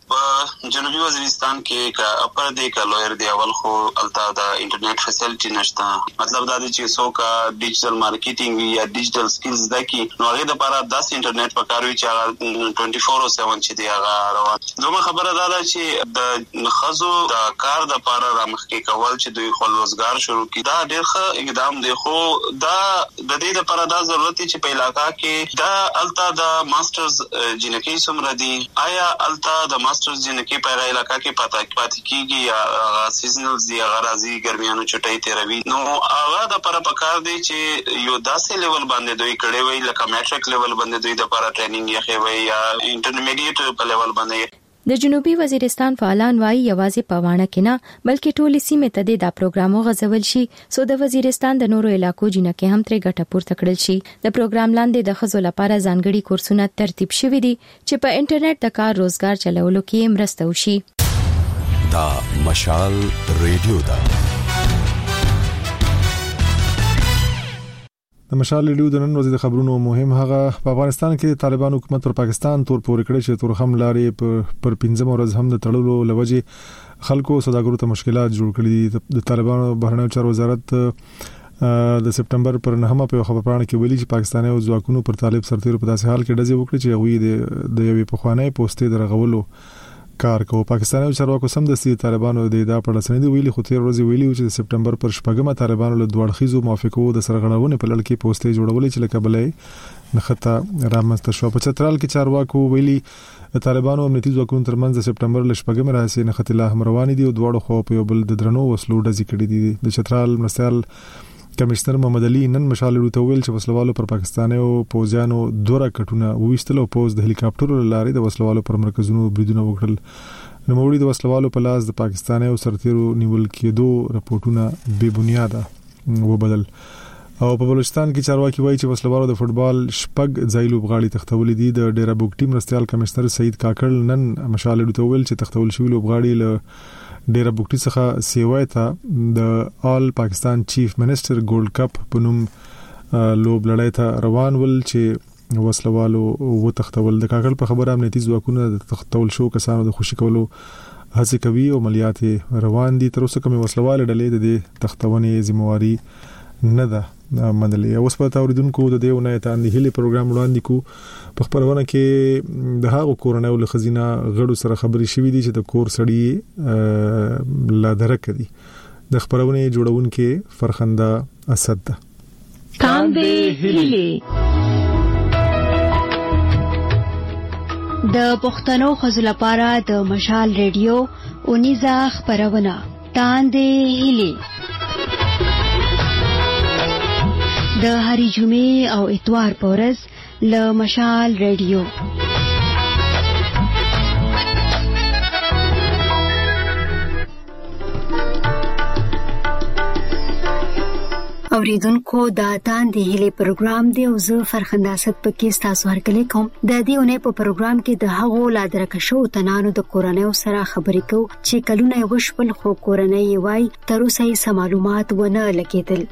په جنوبي وزیرستان کې کا اپر دی کا لویر دی اول خو التا دا انټرنیټ فیسیلیټي نشته. مطلب دا دی چې څوک ډیجیټل مارکیټینګ یا ډیجیټل سکلز د کی نو هغه د لپاره داس انټرنیټ پکاروي چې هغه چوبیس اوور سات چې دی هغه روان. دومره خبره دا ده چې د خزو د کار د لپاره رامخکې کول چې دوی خپل روزګار شروع کړي دا ډېر ښه اقدام دی. خو دا د دې لپاره دا ضرورت چې په علاقہ کې دا التا د ماسترز جنکی سمره دي. آیا التا د ماسترز جنکی په علاقہ کې پاتې پاتې کیږي یا سیزنل دی غرازي ګرمیانو چټي تیروي نو هغه د لپاره پکار دی چې یو داسې لیول باندې دوی کړي وي لکه میټریک لیول باندې دوی د لپاره ټریننګ یې کوي یا انټرمیډیټ په لیول باندې. د جنوبي وزیرستان فعالان وايي یوازې په وانه کې نه بلکې ټولې سیمې ته د پروګرامو غزول شي سو د وزیرستان د نورو علاقو جنکه هم تر ګټه پورته کړل شي. د پروګرام لاندې د خزو لپاره ځانګړي کورسونه ترتیب شوي دي چې په انټرنیټ د کار روزګار چلولو کې مرسته وشي. دا مشال ریډیو دا د مشال ریډیو د نن ورځې د خبرونو مهم هغه په افغانستان کې طالبان حکومت پر پاکستان تور پورې کړی چې تورخم لارې پر پنځم ورځ هم د تړلو لوجې خلکو سوداګرو ته مشکلات جوړ کړي دي. د طالبانو بهرنیو چارو وزارت د سپټمبر پر نهمه په خبرپاڼه کې ویلي چې پاکستاني او ځواکونو پر طالب سرتیرو په داسې حال کې ډزې وکړي چې هغوی د یوې پخوانۍ پوسټې درغولو کار کوي. پاکستاني چارواکو سم د سي طالبانو د ادعا پر اساس دی ویلي خو تیر ورځ ویلي چې د سپټمبر پر شپږمه طالبانو له دوړخیزو موافقو د سرغړونې په لړ کې پوسټې جوړولې چې لکه بلې نخته رامنځته شو. په چترال کې چارواکو ویلي طالبانو امنیتي ځواکونو ترمنځ د سپټمبر له شپږمې راځي نخته لا هم روان دي او دواړو خو په یو بل د درنو وسلو ډزې کړې دي. د چترال مرستيال کمشنر محمد علي نن مشال ورته ویل چې وسلوالو پر پاکستاني او پوزانو دوره کټونه وېستل او پوز د هلیکاپټر لارې د وسلوالو پر مرکزونو بریدونه وکړل. نو موړي د وسلوالو په لاس د پاکستاني او سرتیرو نیول کېدو راپورټونه بے بنیاده وبدل. او په بلوچستان کې چارواکي وایي چې وسلوالو د فوټبال شپږ ځایلو بغاړي تختول دي. د ډیرا بوکټي مرستيال کمشنر سعید کاکړ نن مشال ورته ویل چې تختول شوی لوبغاړي له ډیرا بوکټي څخه سیوای ته د آل پاکستان چیف منسٹر ګولډ کپ په نوم لوب لړۍ ته روان ول چې وسلوالو و تختول. د کاکړ په خبره امنیتي ځواکونه د تختول شو کسانو د خوشی کولو هڅه کوي او عملیات روان دي. تر اوسه کومه وسلواله ډلې د تختونې ذمہواری نه ده منلې. اوس په توریدونکو د دیونه ته اندې هلي پروګرام وړاندې کو په خبرونه کې د هغو کورنۍ له خزینه غړو سره خبري شوې دي چې د کور سړی لا درک دي. د خبرونه جوړونکو فرخنده اسد ده. کام دی هلي د پښتنو خزو لپاره د مشال ریډیو اونیزه خبرونه تاندې هلي د هری جمعې او اتوار پورز له مشال ریډیو. اوریدونکو دا تاندې هلي پروګرام دی او زه فرخنده اسد پکې تاسو هرکلی کوم. د دې اونۍ په پروګرام کې د هغو لا درکشو تنانو د کورنۍ سره خبرې کوو چې کلونه وشول خو کورنۍ وای تر اوسه یې معلومات ونه لګیدل.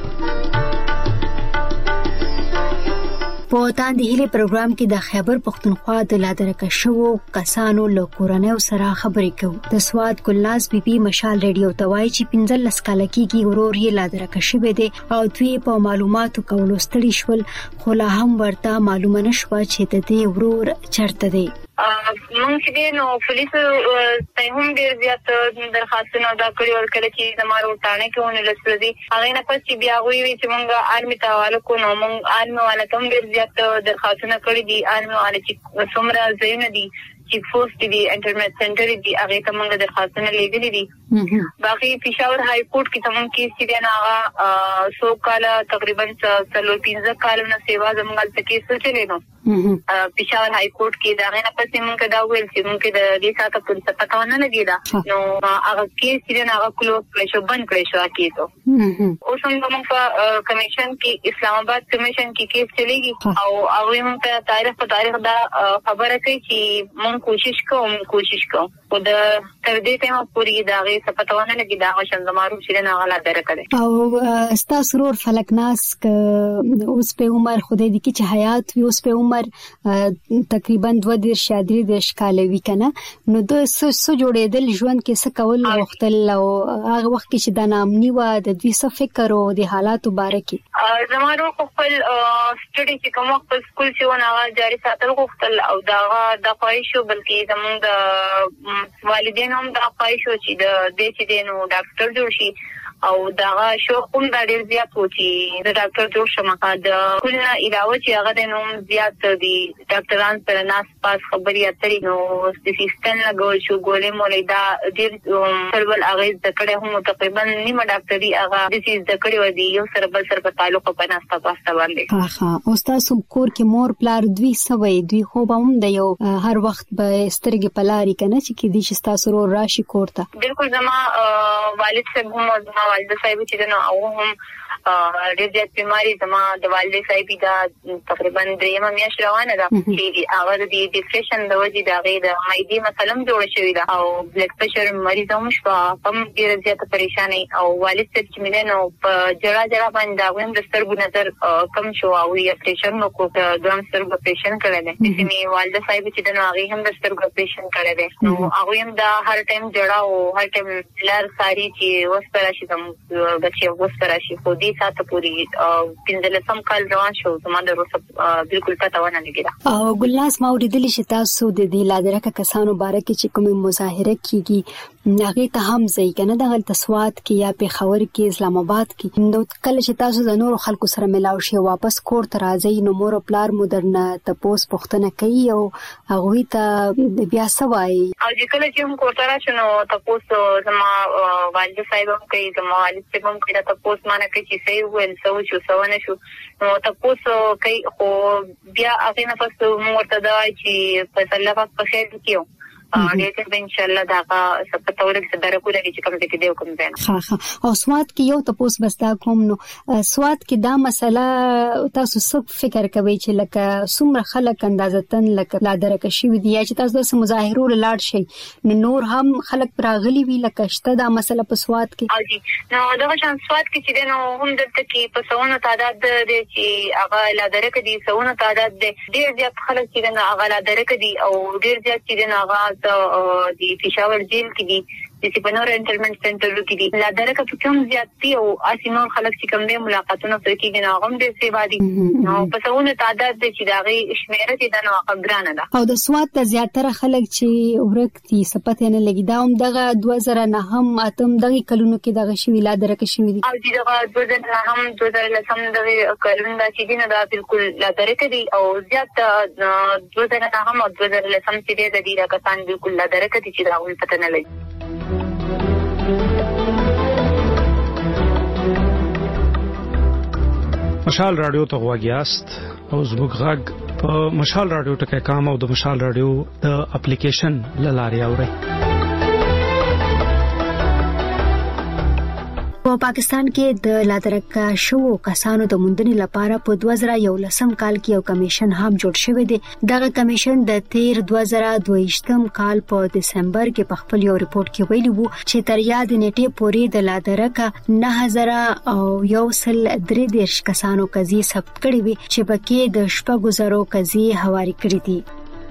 په تاندې هلي پروګرام کې د خیبر پختونخوا د لادرکه شو کسانو له کورنۍ سره خبرې کوو. د سواد ګلناز بیبي مشال ریډیو توای چې پنځلس کال کېږي ورور یې لادرکه شوی دی او دوی په معلوماتو کولو ستړي شول خو لا هم ورته معلومه نشوه چې د دې ورور چرته دی. مونږ چې نو پولیسو ته هم ډیر زیات درخواستونه دا کړي ورکړي چې زموږ وټانه کې ونه لسلدي هغه نه پس چې بیا وی چې مونږ آرمي ته حواله کو نو مونږ آرمي والا ته ډیر زیات درخواستونه کړي دي. آرمي والا چې څومره ځایونه دي چیک پوسټ دی انټرنیټ سنټر دی هغه ته موږ درخواستونه لیږلې دي. باقي پېښور های کورټ کې تمام کیس چې نه هغه سو کال تقریبا څلور پنځه کالونه سیوا زموږ ته کیس چلے نو پېښور های کورټ کې دا غنه پسې موږ دا ویل چې موږ د دې ساته پولیس پتا ونه لګیدا نو هغه کیس چې نه هغه کلوز کړی شو بند کړی شو کیسو. اوس هم په کمیشن کې اسلام آباد کمیشن کې کیس چلیږي او هغه موږ ته تاریخ په تاریخ دا خبره کوي چې کوشش کوم کوشش کوم خو د تر دې ټیمه پورې دا غي سپتاونه لګي دا شند مارو چې نه غلا درکړي او ستاسو ور فلکناس ک اوس په عمر خدای دې کې چې حیات وي اوس په عمر تقریبا دوه ډیر شادري د ښکالوي کنه نو د سو جوړېدل ژوند کې څه کول وختل او هغه وخت چې د نامني و د دې څه فکر او د حالاتو باره کې زمارو خپل سټډي چې کوم په سکول چې ونه جاري ساتل غوښتل او دا د خواهشو بلکې زموږ د والدینو هم د خواهشو چې د دې چې دینو ډاکټر جوړ شي او دا شو کوم د ډیر زیات و چې د ډاکټر جوړ شمه دا کله علاوه چې هغه د نوم زیات دي ډاکټران سره ناس پاس خبري اترې نو د سیستم لګول شو ګولې مولې دا ډیر سرول هغه د کړه هم تقریبا نیمه ډاکټري هغه د سیس د کړه ودی یو سره بل سره په تعلق په ناستا پاستا باندې ها او تاسو کور کې مور پلار دوی سوي دوی خو به هم د یو هر وخت به سترګې پلاری کنه چې کې دي چې تاسو ورو راشي کوړه بالکل زما والد صاحب هم زما والد صاحب چې نو او هم ډېر زیات بیماری زما د والد صاحب دا تقریبا دریمه میاشت روانه ده چې هغه د ډیپریشن د وجې د غیر مایدي مثلا جوړ شوی ده او بلډ پريشر مریض هم شو هم ډېر زیات پریشانی او والد صاحب چې مینه نو په جړه جړه باندې غوښم د سترګو نظر کم شو او یې پریشر نو کو د دوام سترګو پریشن کړل دي چې می والد صاحب چې د هغه هم د سترګو پریشن کړل دي نو هغه هم دا هر ټایم جړه او هر ټایم لار ساری چې وسپره شي کوم بچي وسپره شي خو دې ساته پوری پنځله سم کال روان شو زما د روسه بالکل پته ونه لګیدا او ګلناس ما ورېدل چې تاسو د دې لادرکه کسانو باره کې چې کوم مظاهره کیږي هغه ته هم ځای کنه د غلط سواد کې یا په خبر کې اسلام آباد کې نو کله چې تاسو د نور خلکو سره ملاو شي واپس کور ته راځي نو مور او پلار مدرنه تاسو پوښتنه کوي او هغه ته بیا سوای او چې کله چې هم کور ته راشي نو تاسو زما والد صاحب هم کوي زما والد صاحب هم کوي تاسو مانه کوي چې وین سو چې سوونه شو نو تاسو کوي خو بیا هغه نه پس مرته دا چې په الله پاک په خیر کېو دې ته ان شاء الله دا څه په تور کې صدر کوله چې کوم دې کې کوم ځای ها ها او سواد کې یو تاسو بس دا کوم نو سواد کې دا مسله تاسو څه فکر کوي چې لکه څومره خلک اندازتن لکه لا درکه شي ودی چې تاسو د مظاهرو لاړ شي نو نور هم خلک راغلي وی لکه شته دا مسله په سواد کې او جی نو دا شان سواد کې چې نو هم دلته کې په څونه تعداد دي چې هغه لا درکه دي څونه تعداد دي ډیر زیات خلک چې نو هغه لا درکه دي او ډیر زیات چې نو هغه د پېښور جیل کې دي چې په نور انټرمنټ سنټر کې دي لا درکه په کوم زیات دي او اسینور خلک چې کوم دي ملاقاتونه پر کې نه غوم دي سیوا دي نو په څونه تعداد دي چې داغي شمیره دي د نو قبرانه ده او د سواد ته زیاتره خلک چې ورکتي سپته نه لګي دا هم دغه دوه زره نه هم اتم دغه کلونو کې دغه شوی لا درکه شوی دي او دغه دوه زره نه هم دوه زره لسم دغه کلونو دا چې دي نه دا بالکل لا درکه دي او زیات دوه زره نه هم دوه زره لسم چې دي دا کسان بالکل لا درکه دي چې دا وي پته نه لګي مشال رادیو ته غواګیاست او زموږ غږ په مشال رادیو ټکي کام او د مشال رادیو د اپلیکیشن لاري اوري په پاکستان کې د لادرکه شو کسانو د موندنې لپاره په دوه زره یولسم کال کې یو کمیشن هم جوړ شوی دی دغه کمیشن د تیر دوه زره دوهشتم کال په دسمبر کې په خپل یو ریپورت کې ویلي وو چې تر یاد نیټه پورې د لادرکه نه هزار او یو سل درې دیرش کسانو قضیې ثبت کړې وي چې پکې د شپږ زرو قضیې هواري کړې دي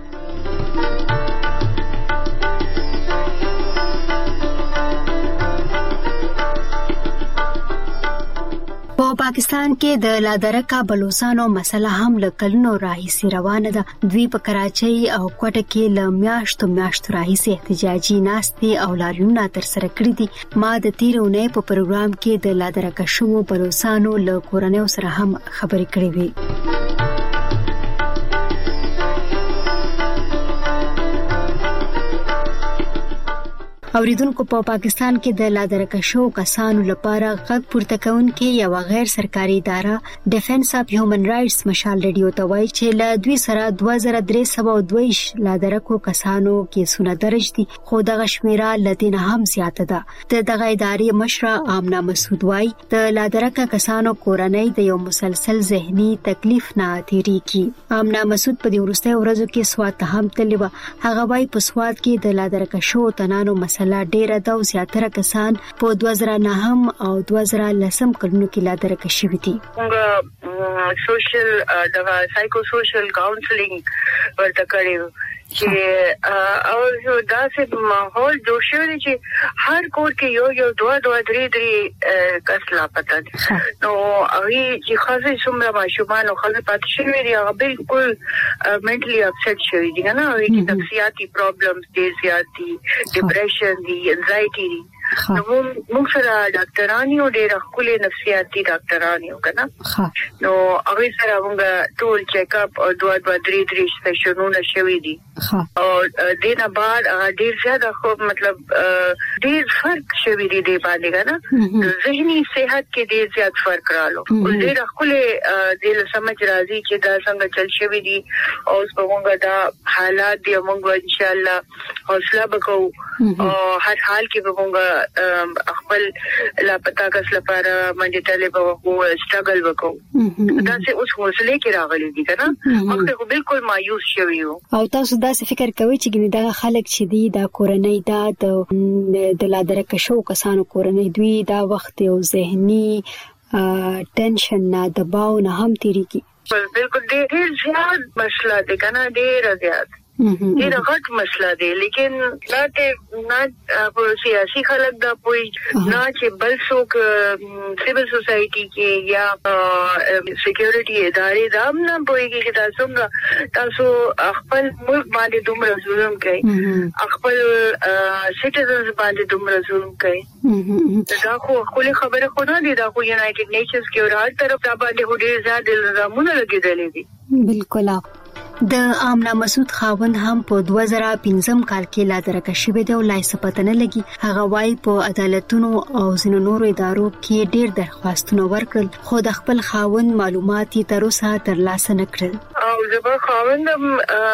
په پاکستان کې د لادرکه بلوچستانو مسله هم لکلنو راهیسي روانه ده دوی په کراچۍ او کوټه کې ل میاشتو میاشتو راهیسي احتجاجي ناستي او لاریونونه تر سره کړې دي ما د تیرونه په پروګرام کې د لادرکه شو بلوچستانو له کورنۍ سره هم خبرې کړې وي اوریدونکو په پاکستان کې د لادرکشو کسانو لپاره غږ پورته کوونکې یو غیر سرکاري اداره ډیفنس اف هیومن رائټس مشال ریډیو ته وایي چې له دوی سره دوه زره درې سوه دوه ویشت لادرکو کسانو کیسونه درج دي، خو دغه شمیره له دې نه هم زیاته ده. د دغه ادارې مشره آمنه مسعود وایي د لادرکه کسانو کورنۍ د یو مسلسل ذهني تکلیف نه تیریږي. آمنه مسعود په دې وروستیو ورځو کې سواد ته هم تللی و. هغه وایي په سواد کې د لادرکشو تنانو مسله ډیره ده او زیاتره کسان په دوه زره نهم او دوه زره لسم کلونو کې لادرکه شوي دي. موږ سوشل دغه سایکو سوشل کاونسلینګ ورته کړی چې او دا سه ماحول جوړ شوی چې هر کور کې یو یو دوه دوه درې درې کس لا پتا دي. نو هغه چې خاصه څومره ماشومان او خاصه پاتې شوی دي هغه بالکل منټلی اپسیټ شوی دي نه، هغه کې نفسیاتي پرابلمز دي، زیاتی ډیپریشن دي، انزایټي دي. نو موږ سره ډاکټرانی او ډېر خپل نفسیاتي ډاکټرانی وکړه. نو هغه سره موږ ټول چیک اپ او دوه دوه درې درې سیشنونه شوي دي. او دینه بعد ډېر زیاته خو مطلب ډېر فرق شوی دی دی باندې کنه ذهني صحت کې ډېر زیات فرق رالو. او ډېر خپل د سمجھ راځي چې دا څنګه چل شوی دي او اوس په موږ دا حالات دی موږ ان شاء الله حوصله وکړو او هر حال کې به موږ خپل لا پتا کس لپاره باندې طالب او سټرګل وکړو. دا چې اوس حوصله کې راغلي دي کنه موږ بالکل مایوس شوی یو. او تاسو دا څه فکر کوئ چې ګنې دا خلک چې دی دا کورنۍ دا د لادرکشو کسانو کورنۍ دوی دا وخت یو ذهني ټینشن نه دباو نه هم تیریږي؟ بالکل ډېر زیات مسله دی کنه ډېر زیات ډېر غټ مسله دی، لیکن نه ته نه په سیاسي خلک دا پوي نه چې بل څوک سیول سوسایټي کې یا سکیورټي ادارې دا نه پويږي چې تاسو څنګه تاسو خپل ملک باندې دومره ظلم کوي، خپل سټیزنز باندې دومره ظلم کوي. دا خو خپل خبره خو نه دي، دا خو یونایټډ نیشنز کې او هر طرف دا باندې ډېر زیات الزامونه لګیدلې دي. بالکل. د آمنه مسعود خاوند هم په دوه زره پنځم کال کې لادرکه شوی دی او لایسه پته نه لګي. هغه وايي په عدالتونو او ځینو نورو ادارو کې ډېر درخواستونه ورکړل خو د خپل خاوند معلومات یې تر اوسه ترلاسه نه کړل. او زما خاوندم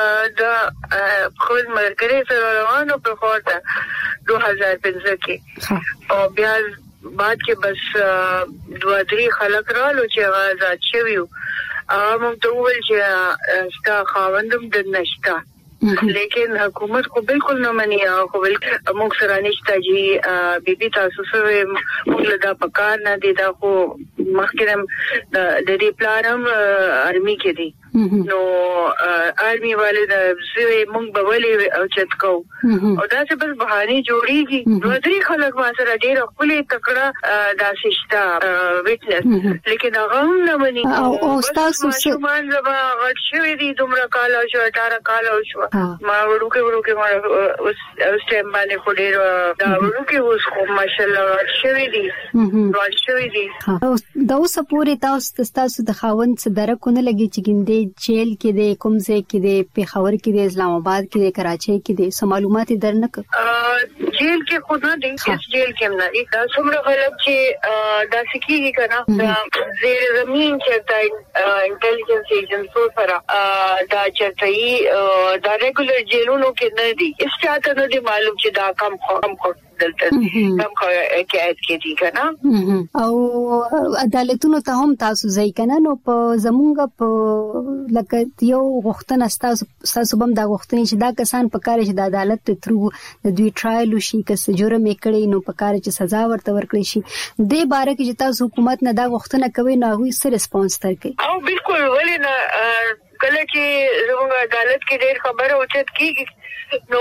د خپل مرګري سره روانو په خاطر دوه هزار پنځه کې او بیا بعد کې بس دوه درې خلک رالو چې هغه آزاد شوي وو. موږ ته وویل چې ستا خاوندم د نشته، لیکن حکومت خو بالکل نه مني. خو موږ سره نشته چې بیبي تاسو سره موږ دا پکار نه دي، دا خو مخکرم د دې پلانم ارمي کې دي. نو ارمي والے د زوی موږ به ولې او چت کو او دا چې بس بهاني جوړیږي. دوه درې خلک ما سره ډېر خپل تکړه دا سشتا ویټنس، لیکن هغه نه مني. او تاسو څه زما غټ شوی دي دومره کال او شو اټاره کال او شو ما وروکه وروکه ما اوس اوس ټیم باندې خو ډېر دا وروکه اوس خو ماشاءالله شوی دي راځي شوی دي. دا اوس پورې تاسو تاسو د خاوند څخه درکو نه لګي چې ګندې جیل کې د کوم ځای کې د پیښور کې د اسلام آباد کې د کراچۍ کې د سم معلومات درنه ک جیل کې خو نه دي، جیل کې نه دي. دا څومره غلط چې دا سکیږي کنه زیر زمين چې دا انټيليجنس ایجنسو سره دا چتای دا ریګولر جیلونو کې نه دي. استاته نه دي معلوم چې دا کم کم دلته کم کې کې دي کنه. او عدالتونو ته هم تاسو ځای کنه نو په زمونږ په لکه یو غوښتنه تاسو تاسو بم دا غوښتنه چې دا کسان په کار چې د عدالت ته ترو د دوی ټرایل شي که څه جرم یې کړی نو په کار چې سزا ورته ورکړي شي. د باره کې چې تاسو حکومت نه دا غوښتنه کوي نو هغه څه ریسپانس ترکي؟ او بالکل ولې نه کله چې زموږ عدالت کې ډېر خبره اوچت کیږي نو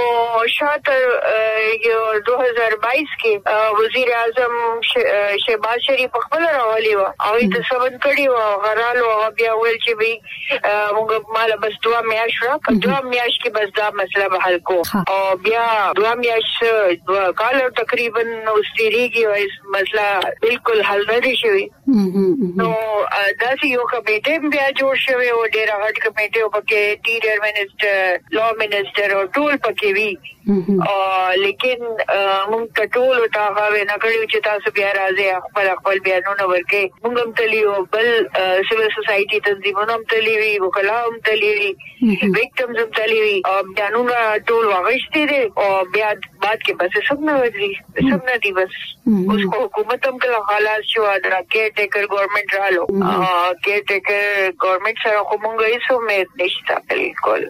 شاته یو دو هزار بائیس کې وزیر اعظم شهباز شریف خپل راولي و او د سبن کړي و غرالو بیا ویل چې وی موږ مال بس دوه میاش را دوه میاش کې بس دا مسله به حل کو او بیا دوه میاش دوه کال تقریبا اوستریږي او مسله بالکل حل نه شي. نو دا چې یو کمیټه بیا جوړ شوی و ډېر غټ کمیټه وبکه ټیرر منسٹر لا منسٹر او ټول پکې وي لیکن موږ ټول تا غوې نه کړیو چې تاسو بیا راځي خپل خپل بیانونه ورکې موږ هم تلیو بل سیویل سوسایټي تنظیمونه هم تلیوي وکلا هم تلیوي ویکټمز هم تلیوي او بیانونه ټول واغشتي دي او بیا بعد کې بس سب نه ودري سب نه دی بس اوس حکومت هم کله حالات شو دا کېر ټیکر ګورنمنت رالو کېر ټیکر ګورنمنت سره کومه هیڅ امید نشته بالکل.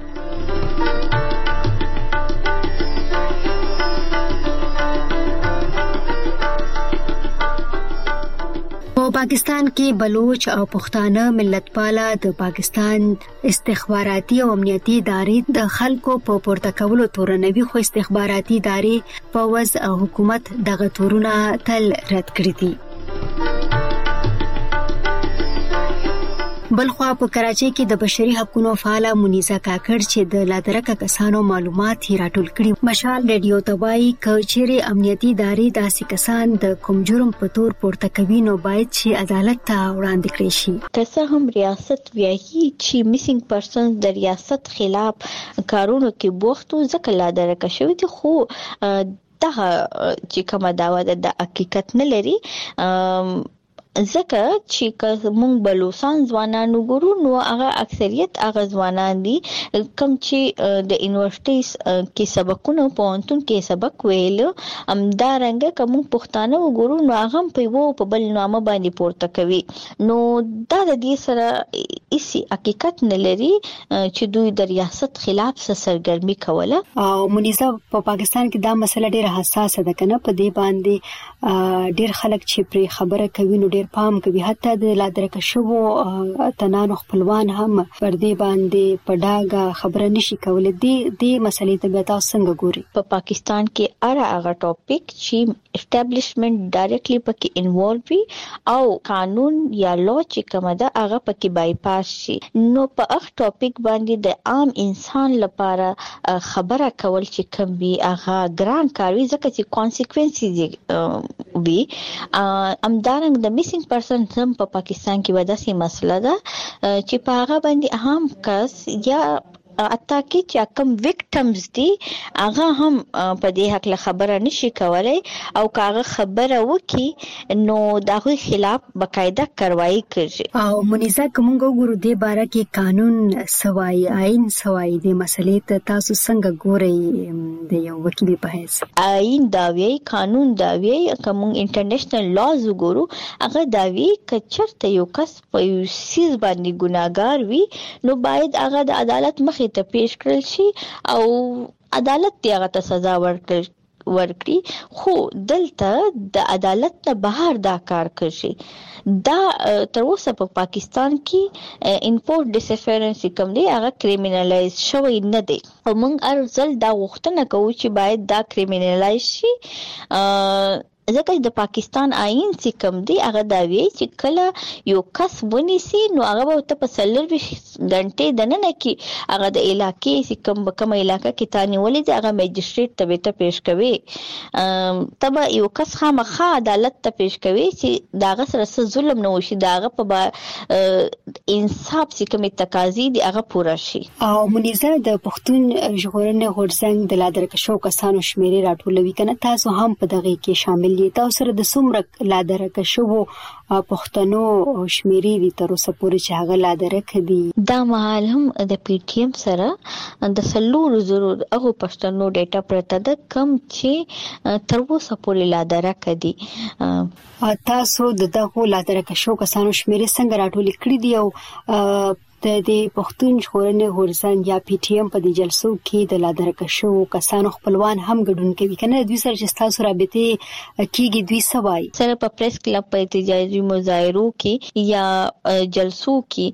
په پاکستان کې بلوچ او پښتانه ملتپاله د پاکستان استخباراتي او امنیتي ادارې د خلکو په پورته کولو تورنوي خو استخباراتي ادارې فوز او حکومت دغه تورونه تل رد کړی دي. بلخوا په کراچۍ کې د بشري حقوقو فعاله منیزه کاکړ چې د لادرکه کسانو معلومات یې راټول کړي مشال ریډیو توای کچېری امنیتي ادارې داسې کسان د کوم جرم په تور پورته کوي نو باید چې عدالت ته وړاندې کړي شي. که هم ریاست ویایي چې میسینګ پرسنز د ریاست خلاف کارونو کې بوختو ځکه لادرکه شوی دي خو دغه چې کومه داوا د حقیقت نه لري ځکه چې که موږ بلوچستان ځوانان وګورو نو هغه اکثریت هغه ځوانان دي کوم چې د یونیورسيټیز کې سبقونه پوهنتون کې سبق ویل امدا رنګ کوم پښتانه وګورو نو هغه په وو په بل نامه باندې پورته کوي نو دا د دې سره هیڅ حقیقت نه لري چې دوی د ریاست خلاف سرګرمي کوله. او منیزه په پاکستان کې دا مسله ډیره حساسه ده کنه په دې باندې ډیر خلک چې پر خبره کوي نو ډیر پام کوي حتی د لادرکه شو تنانو خپلوان هم پر دې باندې په ډاګه خبره نشي کولای دي د مسلې ته به تاسو څنګه ګوري. په پاکستان کې اره هغه ټاپک چې اسټابلیشمنت ډایرکټلی پکې انوالو وي او قانون یا لو چې کومه ده هغه پکې بایپاس شي نو په هغه ټاپک باندې د عام انسان لپاره خبره کول چې کوم وي هغه ګران کار وي ځکه چې کانسیکوینسز وي امدارنګ د میسینګ پرسن هم په پاکستان کې ودا سي مسله ده چې په هغه باندې اهم کس یا اته کې چې کوم وکټمز دي هغه هم په دې حق له خبره نشي کولای او کاغه خبره وکي نو دغه خلاف باقاعده کاروایی کوي. او منیزه کومګو ګورو دې باره کې قانون سوای آئین سوای دې مسلې ته تاسو څنګه ګورئ د یو وکیل په حیث؟ آئین داوی قانون داوی کوم انټرنیشنل لاز وګورو هغه داوی کچرته یو کس په یو سیز باندې ګناګار وي نو باید هغه د عدالت مخې ته پیش کړل شي او عدالت دی هغه ته سزا ورکړي ورکړي خو دلته د عدالت نه بهر دا کار کوي دا تر اوسه په پاکستان کې انپورټ ډیسفیرنس کوم دی هغه کریمینالایز شوی نه دی او موږ ارزل دا غوښتنه کوو چې باید دا کریمینالایز شي ځکه د پاکستان آئین چې کوم دی هغه دا وی چې کله یو کس ونیسي نو هغه ته په سلوي غنټې د نن کې هغه د علاقې چې کوم کوم علاقې کې تانی ولې دی هغه میجستریټ ته ته پیش کوي تبه یو کس خامخا عدالت ته پیش کوي چې داغه سره ظلم نه وشي داغه په انصاف چې کوم تقاضي دی هغه پوره شي. او منیزه د پښتون ژغورنې غورځنګ د لادرکه شو کسانو شمیرې راټولوي کنه تاسو هم په دغه کې شامل تاسو سره د څومره لادرکه شو پښتنو شمیرې دي تر اوسه پورې چې هغه لادرکه دي؟ دا مهال هم د پی ټی ایم سره د سلور زرو هغه پښتنو ډیټا پرته ده کم چې تر اوسه پورې لادرکه دي. تاسو د دغه لادرکه شو کسانو شمیرې څنګه راټول کړې دي او د دې پښتون ژغورنې غورځنګ یا پی ټی ایم په دې جلسو کې د لادرکه شو کسانو خپلوان هم ګډون کوي کنه دوی سره چې تاسو رابطه کیږي دوی سوای سره په پریس کلب په احتجاجي مظاهرو کې یا جلسو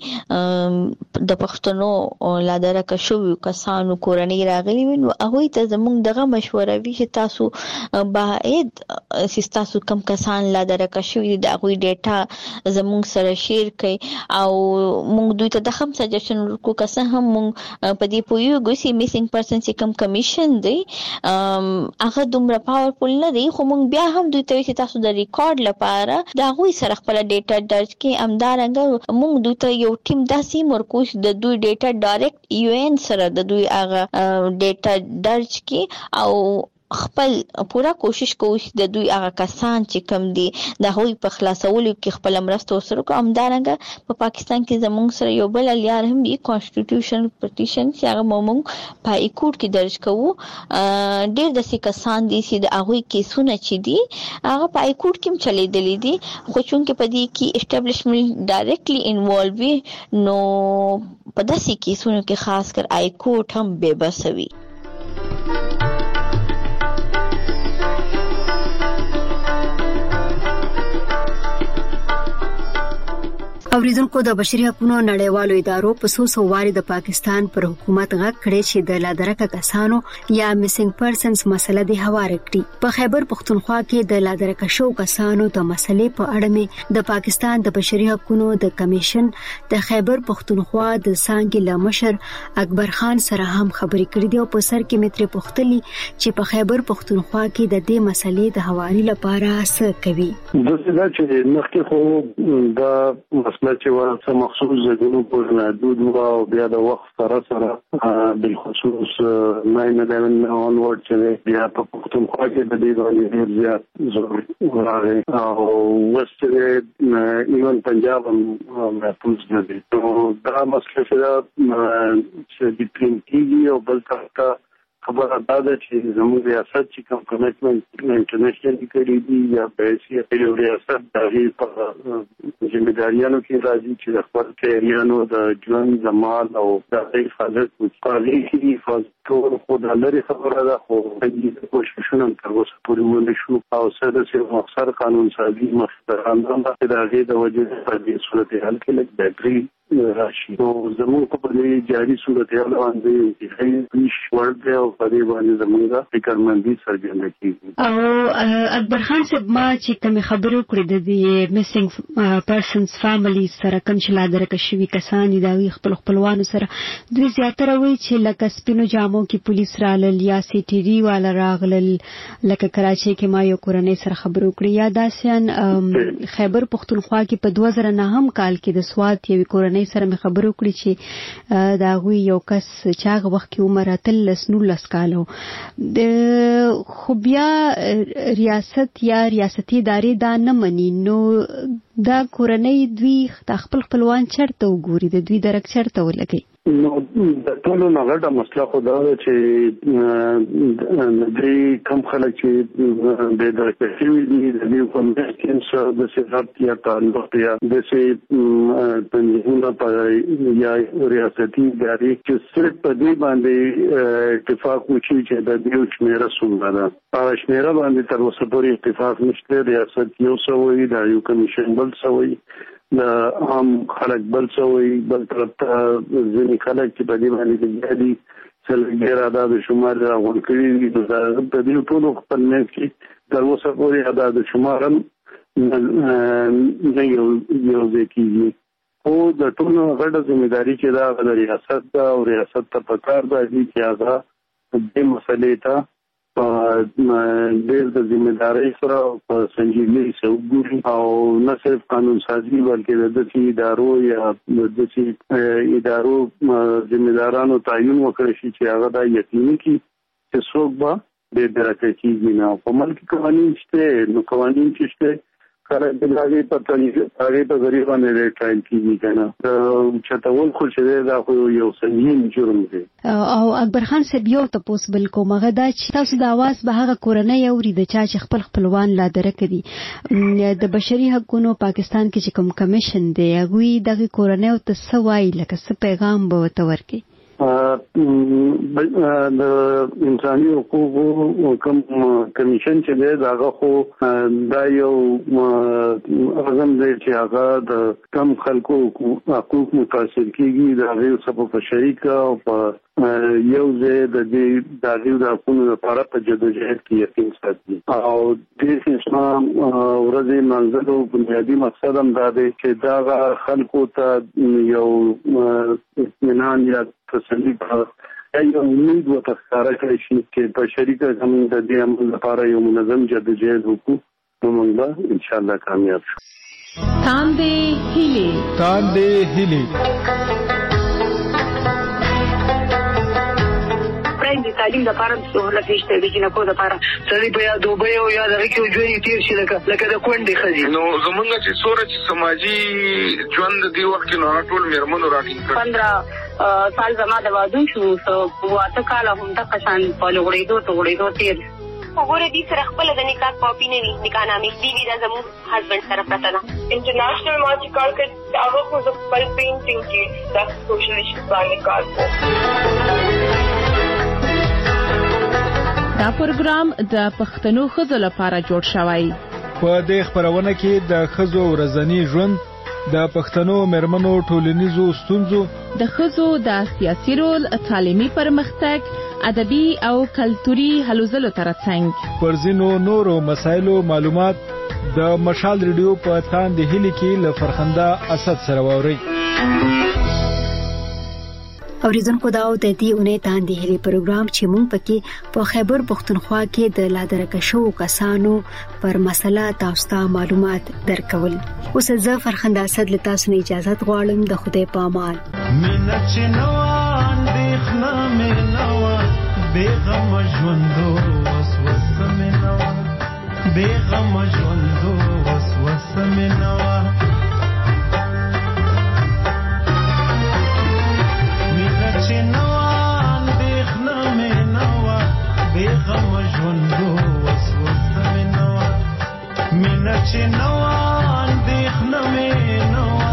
کې د پښتنو لادرکه شو کسانو کورنۍ راغلي نو هغه ته زموږ دغه مشوره وی چې تاسو باید چې تاسو کم کسان لادرکه شو د هغه ډیټا زموږ سره شیر کړئ او موږ دوی ته بیا هم سجشن ورکو که څه هم مونږ په دې پوهیږو چې میسینګ پرسن چې کوم کمیشن دی هغه دومره پاورفل نه دی، خو مونږ بیا هم دوی ته چې تاسو د ریکارډ لپاره د هغوی سره خپل ډیټا درج کړئ. همدارنګه مونږ دوی ته یو ټیم داسې مرکوز د دوی ډیټا ډایرکټ یو ان سره د دوی هغه ډیټا درج کړي او خپل پورا کوشش کوو چې د دوی هغه کسان چې کم دي د هغوی په خلاصولو کې خپل مرسته وسره کوو. همدارنګه په پاکستان کې زموږ سره یو بل الیار هم دی کانسټیټیوشن پټیشن چې هغه موږ په ای کوډ کې درج کوو. ډېر داسې کسان دي چې د هغوی کیسونه چې دي هغه په ای کوډ کې هم چلیدلي دي، خو چونکې په دې کې اسټابلیشمنټ ډایرکټلی انوالو وي نو په داسې کیسونو کې خاص کر ای کوډ هم بې بسه وي. اوریدونکو د بشري حقوقو نړیوالو ادارو په څو څو واري د پاکستان پر حکومت غږ کړی چې د لادرکه کسانو یا میسینګ پرسنز مسله د هواره کړي. په خیبر پختونخوا کې د لادرکه شو کسانو د مسلې په اړه می د پاکستان د بشري حقوقو د کمیشن د خیبر پختونخوا د څنګه لمشر اکبر خان سره هم خبرې کړې دي او په سر کې متر پختلی چې په خیبر پختونخوا کې د دې مسلې د هواري لپاره څه کوي. د څه چې مخکې خو د چې ورته مخصوص زګونو په محدود او بیا د وخت سره سره بالخصوص ناین الیون اونورد چې بیا په پختونخوا کې د دې باندې ډېر زیات ضرورت راغی او وست ایون پنجاب هم محفوظ دي. نو دا مسله چې د پرینټي او بل څه خبره دا ده چې زموږ ریاست چې کوم کمیټمنټ انټرنیشنل کړی دی یا پیسې په ریاست د په ځمېداریانو کې راځي چې د خپل کېریانو د ژوند زمال او د حفاظت مقالې کې حفاظت خو د لري خبره ده، خو د کوششونو تر اوسه پورې ونه شو او ساده سره مخسر قانون سازي مختصراً د هغه د وجې په دې صورت حال کې لږ بهتري راشي. نو زموږ په دې جاري صورت حال باندې هیڅ هیڅ ورته او په دې باندې زموږه فکرمندي څرګنده کیږي. او اکبر خان صاحب ما چې کوم خبرو کړې د دې میسینګ پرسنز فاميلي سره کوم چې لادرکه شوی کسان دي خپل خپلوانو سره دوی زیاتره وایي چې لکه سپینو جامو کې پولیس رالل یا سی ټي وی والا راغلل، لکه کراچي کې ما یو کورنۍ سره خبرو کړې یا داسې خیبر پختونخوا کې په دوه زره نهم کال کې د سواد یو کورنۍ سره مې خبرو کړې چې دا غوي یو کس چې هغه وخت کې عمر اتلس نولس کالو د خو بیا ریاست یا ریاستي ادارې دا نه مني. نو دا کورنۍ دوی خپل خپلوان چرته وګوري، د دوی درک چرته ولګي. نو د ټولو نغړه مسله خو دا چې د کم خلک چې د درکشي دي د دې کوم څه د سیاست یا تعلق یا د سي تنظیمونه په یا ریاستي ادارې چې صرف په دې باندې اتفاق وشي چې د دې شمیره څومره ده. په شمیره باندې تر اوسه پورې اتفاق نشته. ریاست یو سوي د یو کمیشن بل سوي د عام خلک بل سوي بل طرف ته ځینې خلک چې په دې باندې دي څلګر عدد شمار راغون کړي دي. د دې ټولو خپل نه کې تر اوسه پورې عدد شمار نه یو یو ځکه او د ټولو غړو ځمېداري چې دا د ریاست او ریاست ته پکار دی چې هغه د مسلې ته ډېر د ذمہدارۍ سره په سنجیدګۍ سره وګوري او نه صرف قانون سازي بلکې د دې ادارو یا د دې ادارو ذمہدارانو تعین وکړي چې هغه د یقیني کی چې څوک به د درکې کیږي نه. په ملک قوانین شته، نو قوانین چې شته کله د هغه په طریقې هغه په ذریعہ باندې ټایم کیږي کنه چې تاول خو چې دا خو یو سنگین جرم دی. او اکبر خان صاحب یو تاسو بل کومه غدا چې تاسو د आवाज به هغه کورنۍ اوري د چا چې خپل خپلوان لا درکې دي د بشري حقوقو پاکستان کې چې کوم کمیشن دی هغه دغه کورنۍ او تاسو وایي لکه څه پیغام به ورکړي. د انساني حقوقو کوم کمیشن چې دی دا خو دا یو اعظم دی چې هغه د کم خلکو حقوق متاثر کیږي دا غیر سبب شریک او په یو ځای د دې د دې د حقوقو لپاره په جدوجہد کې یقین ساتي او د اسلام ورځې منځلو بنیادی مقصد هم دا دی چې دا خلکو ته یو اطمینان یا تسلی یو امید و تخکاره کړی شي چې په شریکه زموږ د دې عمل لپاره یو منظم جدوجہد وکړو نو موږ به ان شاء الله کامیاب شو. تاندې هیلې تاندې هیلې د تعلیم د لپاره سہولت نشته د جنکو د لپاره سړي په یا دوبه او یا د کې ژوند تیر شي لکه لکه د کونډې خزي نو زمونږ چې سورج سماجی ژوند دی وخت نو ټول میرمنو راټینګ کړ پندرہ سال زما د واده شو سو واته کال هم د قشان په لوړېدو ته وړېدو تیر وګوره دې سره خپل د نکاح کاپی نه وي نکاح نامې دی وی دا زموږ هسبند سره پراته ده انټرنیشنل مارچ کار کې هغه خو د خپل پینټینګ کې د سوشل ایشوز باندې کار کوي. دا پروګرام د پښتنو ښځو لپاره جوړ شوی. په دې خبرونه کې د ښځو ورځنی ژوند د پښتنو مرمنو ټولنیزو ستونزو د ښځو د سیاسي رول تعلیمي پرمختګ ادبي او کلتوري هلو ځلو ترڅنګ پر ځینو نورو مسایلو معلومات د مشال ریډیو په تاندې هیلې کې له فرخنده اسد سره ووري. اوریدونکو دا د دې اونۍ تاندې هلي پروګرام چې مونږ پکې په خیبر پختونخوا کې د لادرکه شو کسانو پر مسله تاسو ته معلومات درکول. اوس زه فرخنده اسد له تاسو نه اجازه غواړم. د خدای په امان. مینه چې نو اندېښنه مې نو بیغم ژوندو وسوسه مې نو بیغم ژوندو وسوسه مې نو بیغم ژوندو وسوسه مې نوا مینه چې نوا اندېښنه مې نوا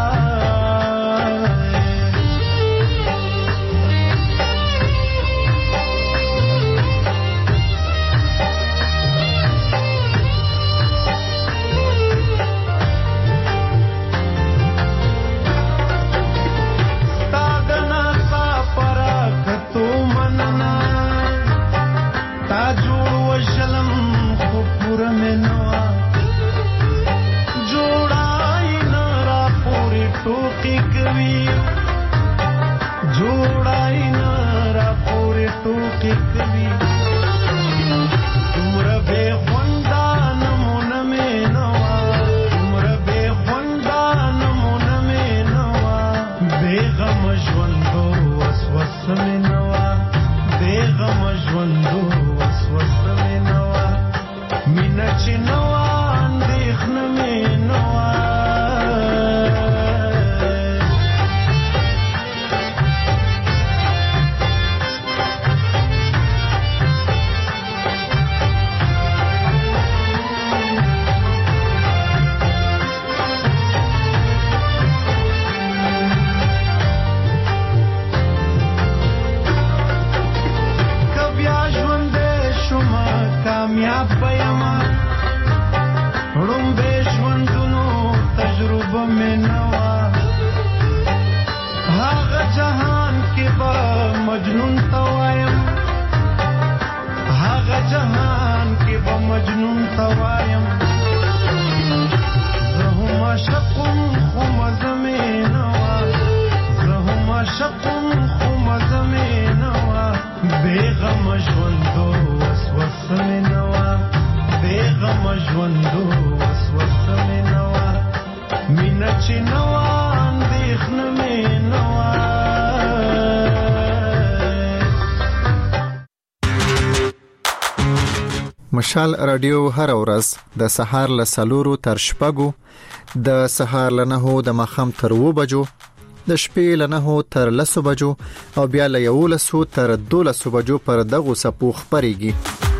مشال رادیو هر ورځ د سهار له سلورو تر شپږو د سهار له نهو د مخم تر و بجو د شپې له نهو تر لسو بجو او بیا له یولسو تر دولسو بجو پر دغه سپو خبريږي.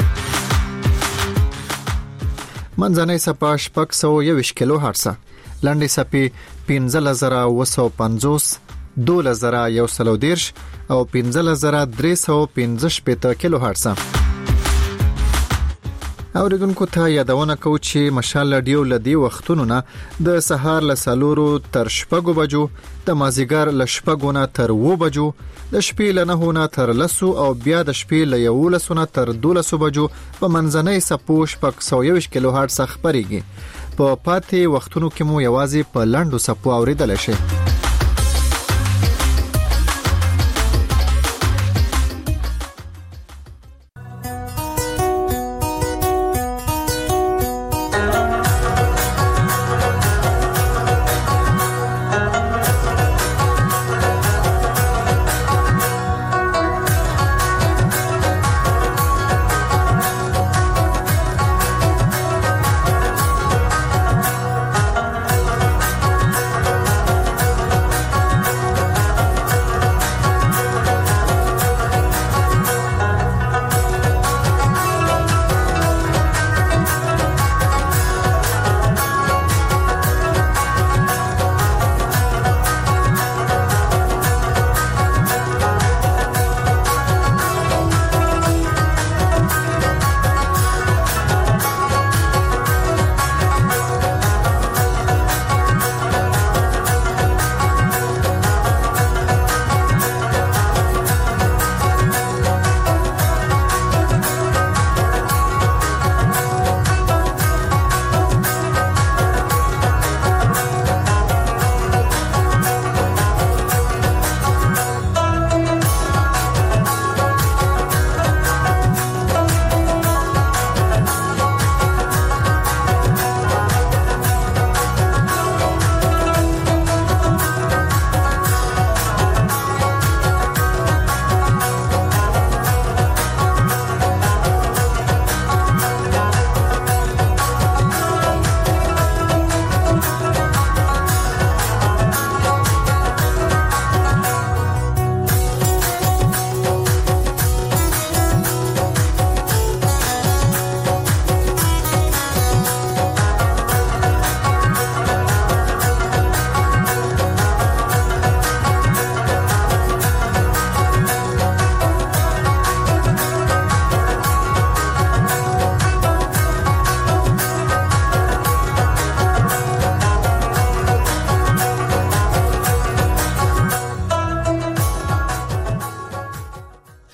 منځنۍ سپا شپږ سو یوش کیلو هرڅه لاندې سپي پنځه زره وسو پنځوس دوله زره یو سلو دیرش او پنځه زره درې سو پنځه شپږ کیلو هرڅه. اوریدونکو ته یادونه کوم چې مشال رادیو لدی وختونو نه د سهار له سلورو تر شپږو بجو، د مازیګر له شپږو نه تر اوو بجو، د شپې له نهو نه تر لسو او بیا د شپې له یولسو نه تر دولسو بجو په منځنۍ سپو شپږ سوه یوویشت کیلو هرټز خبريږي. په پاتې وختونو کې مو یوازې په لاندو سپو اوریدل شي.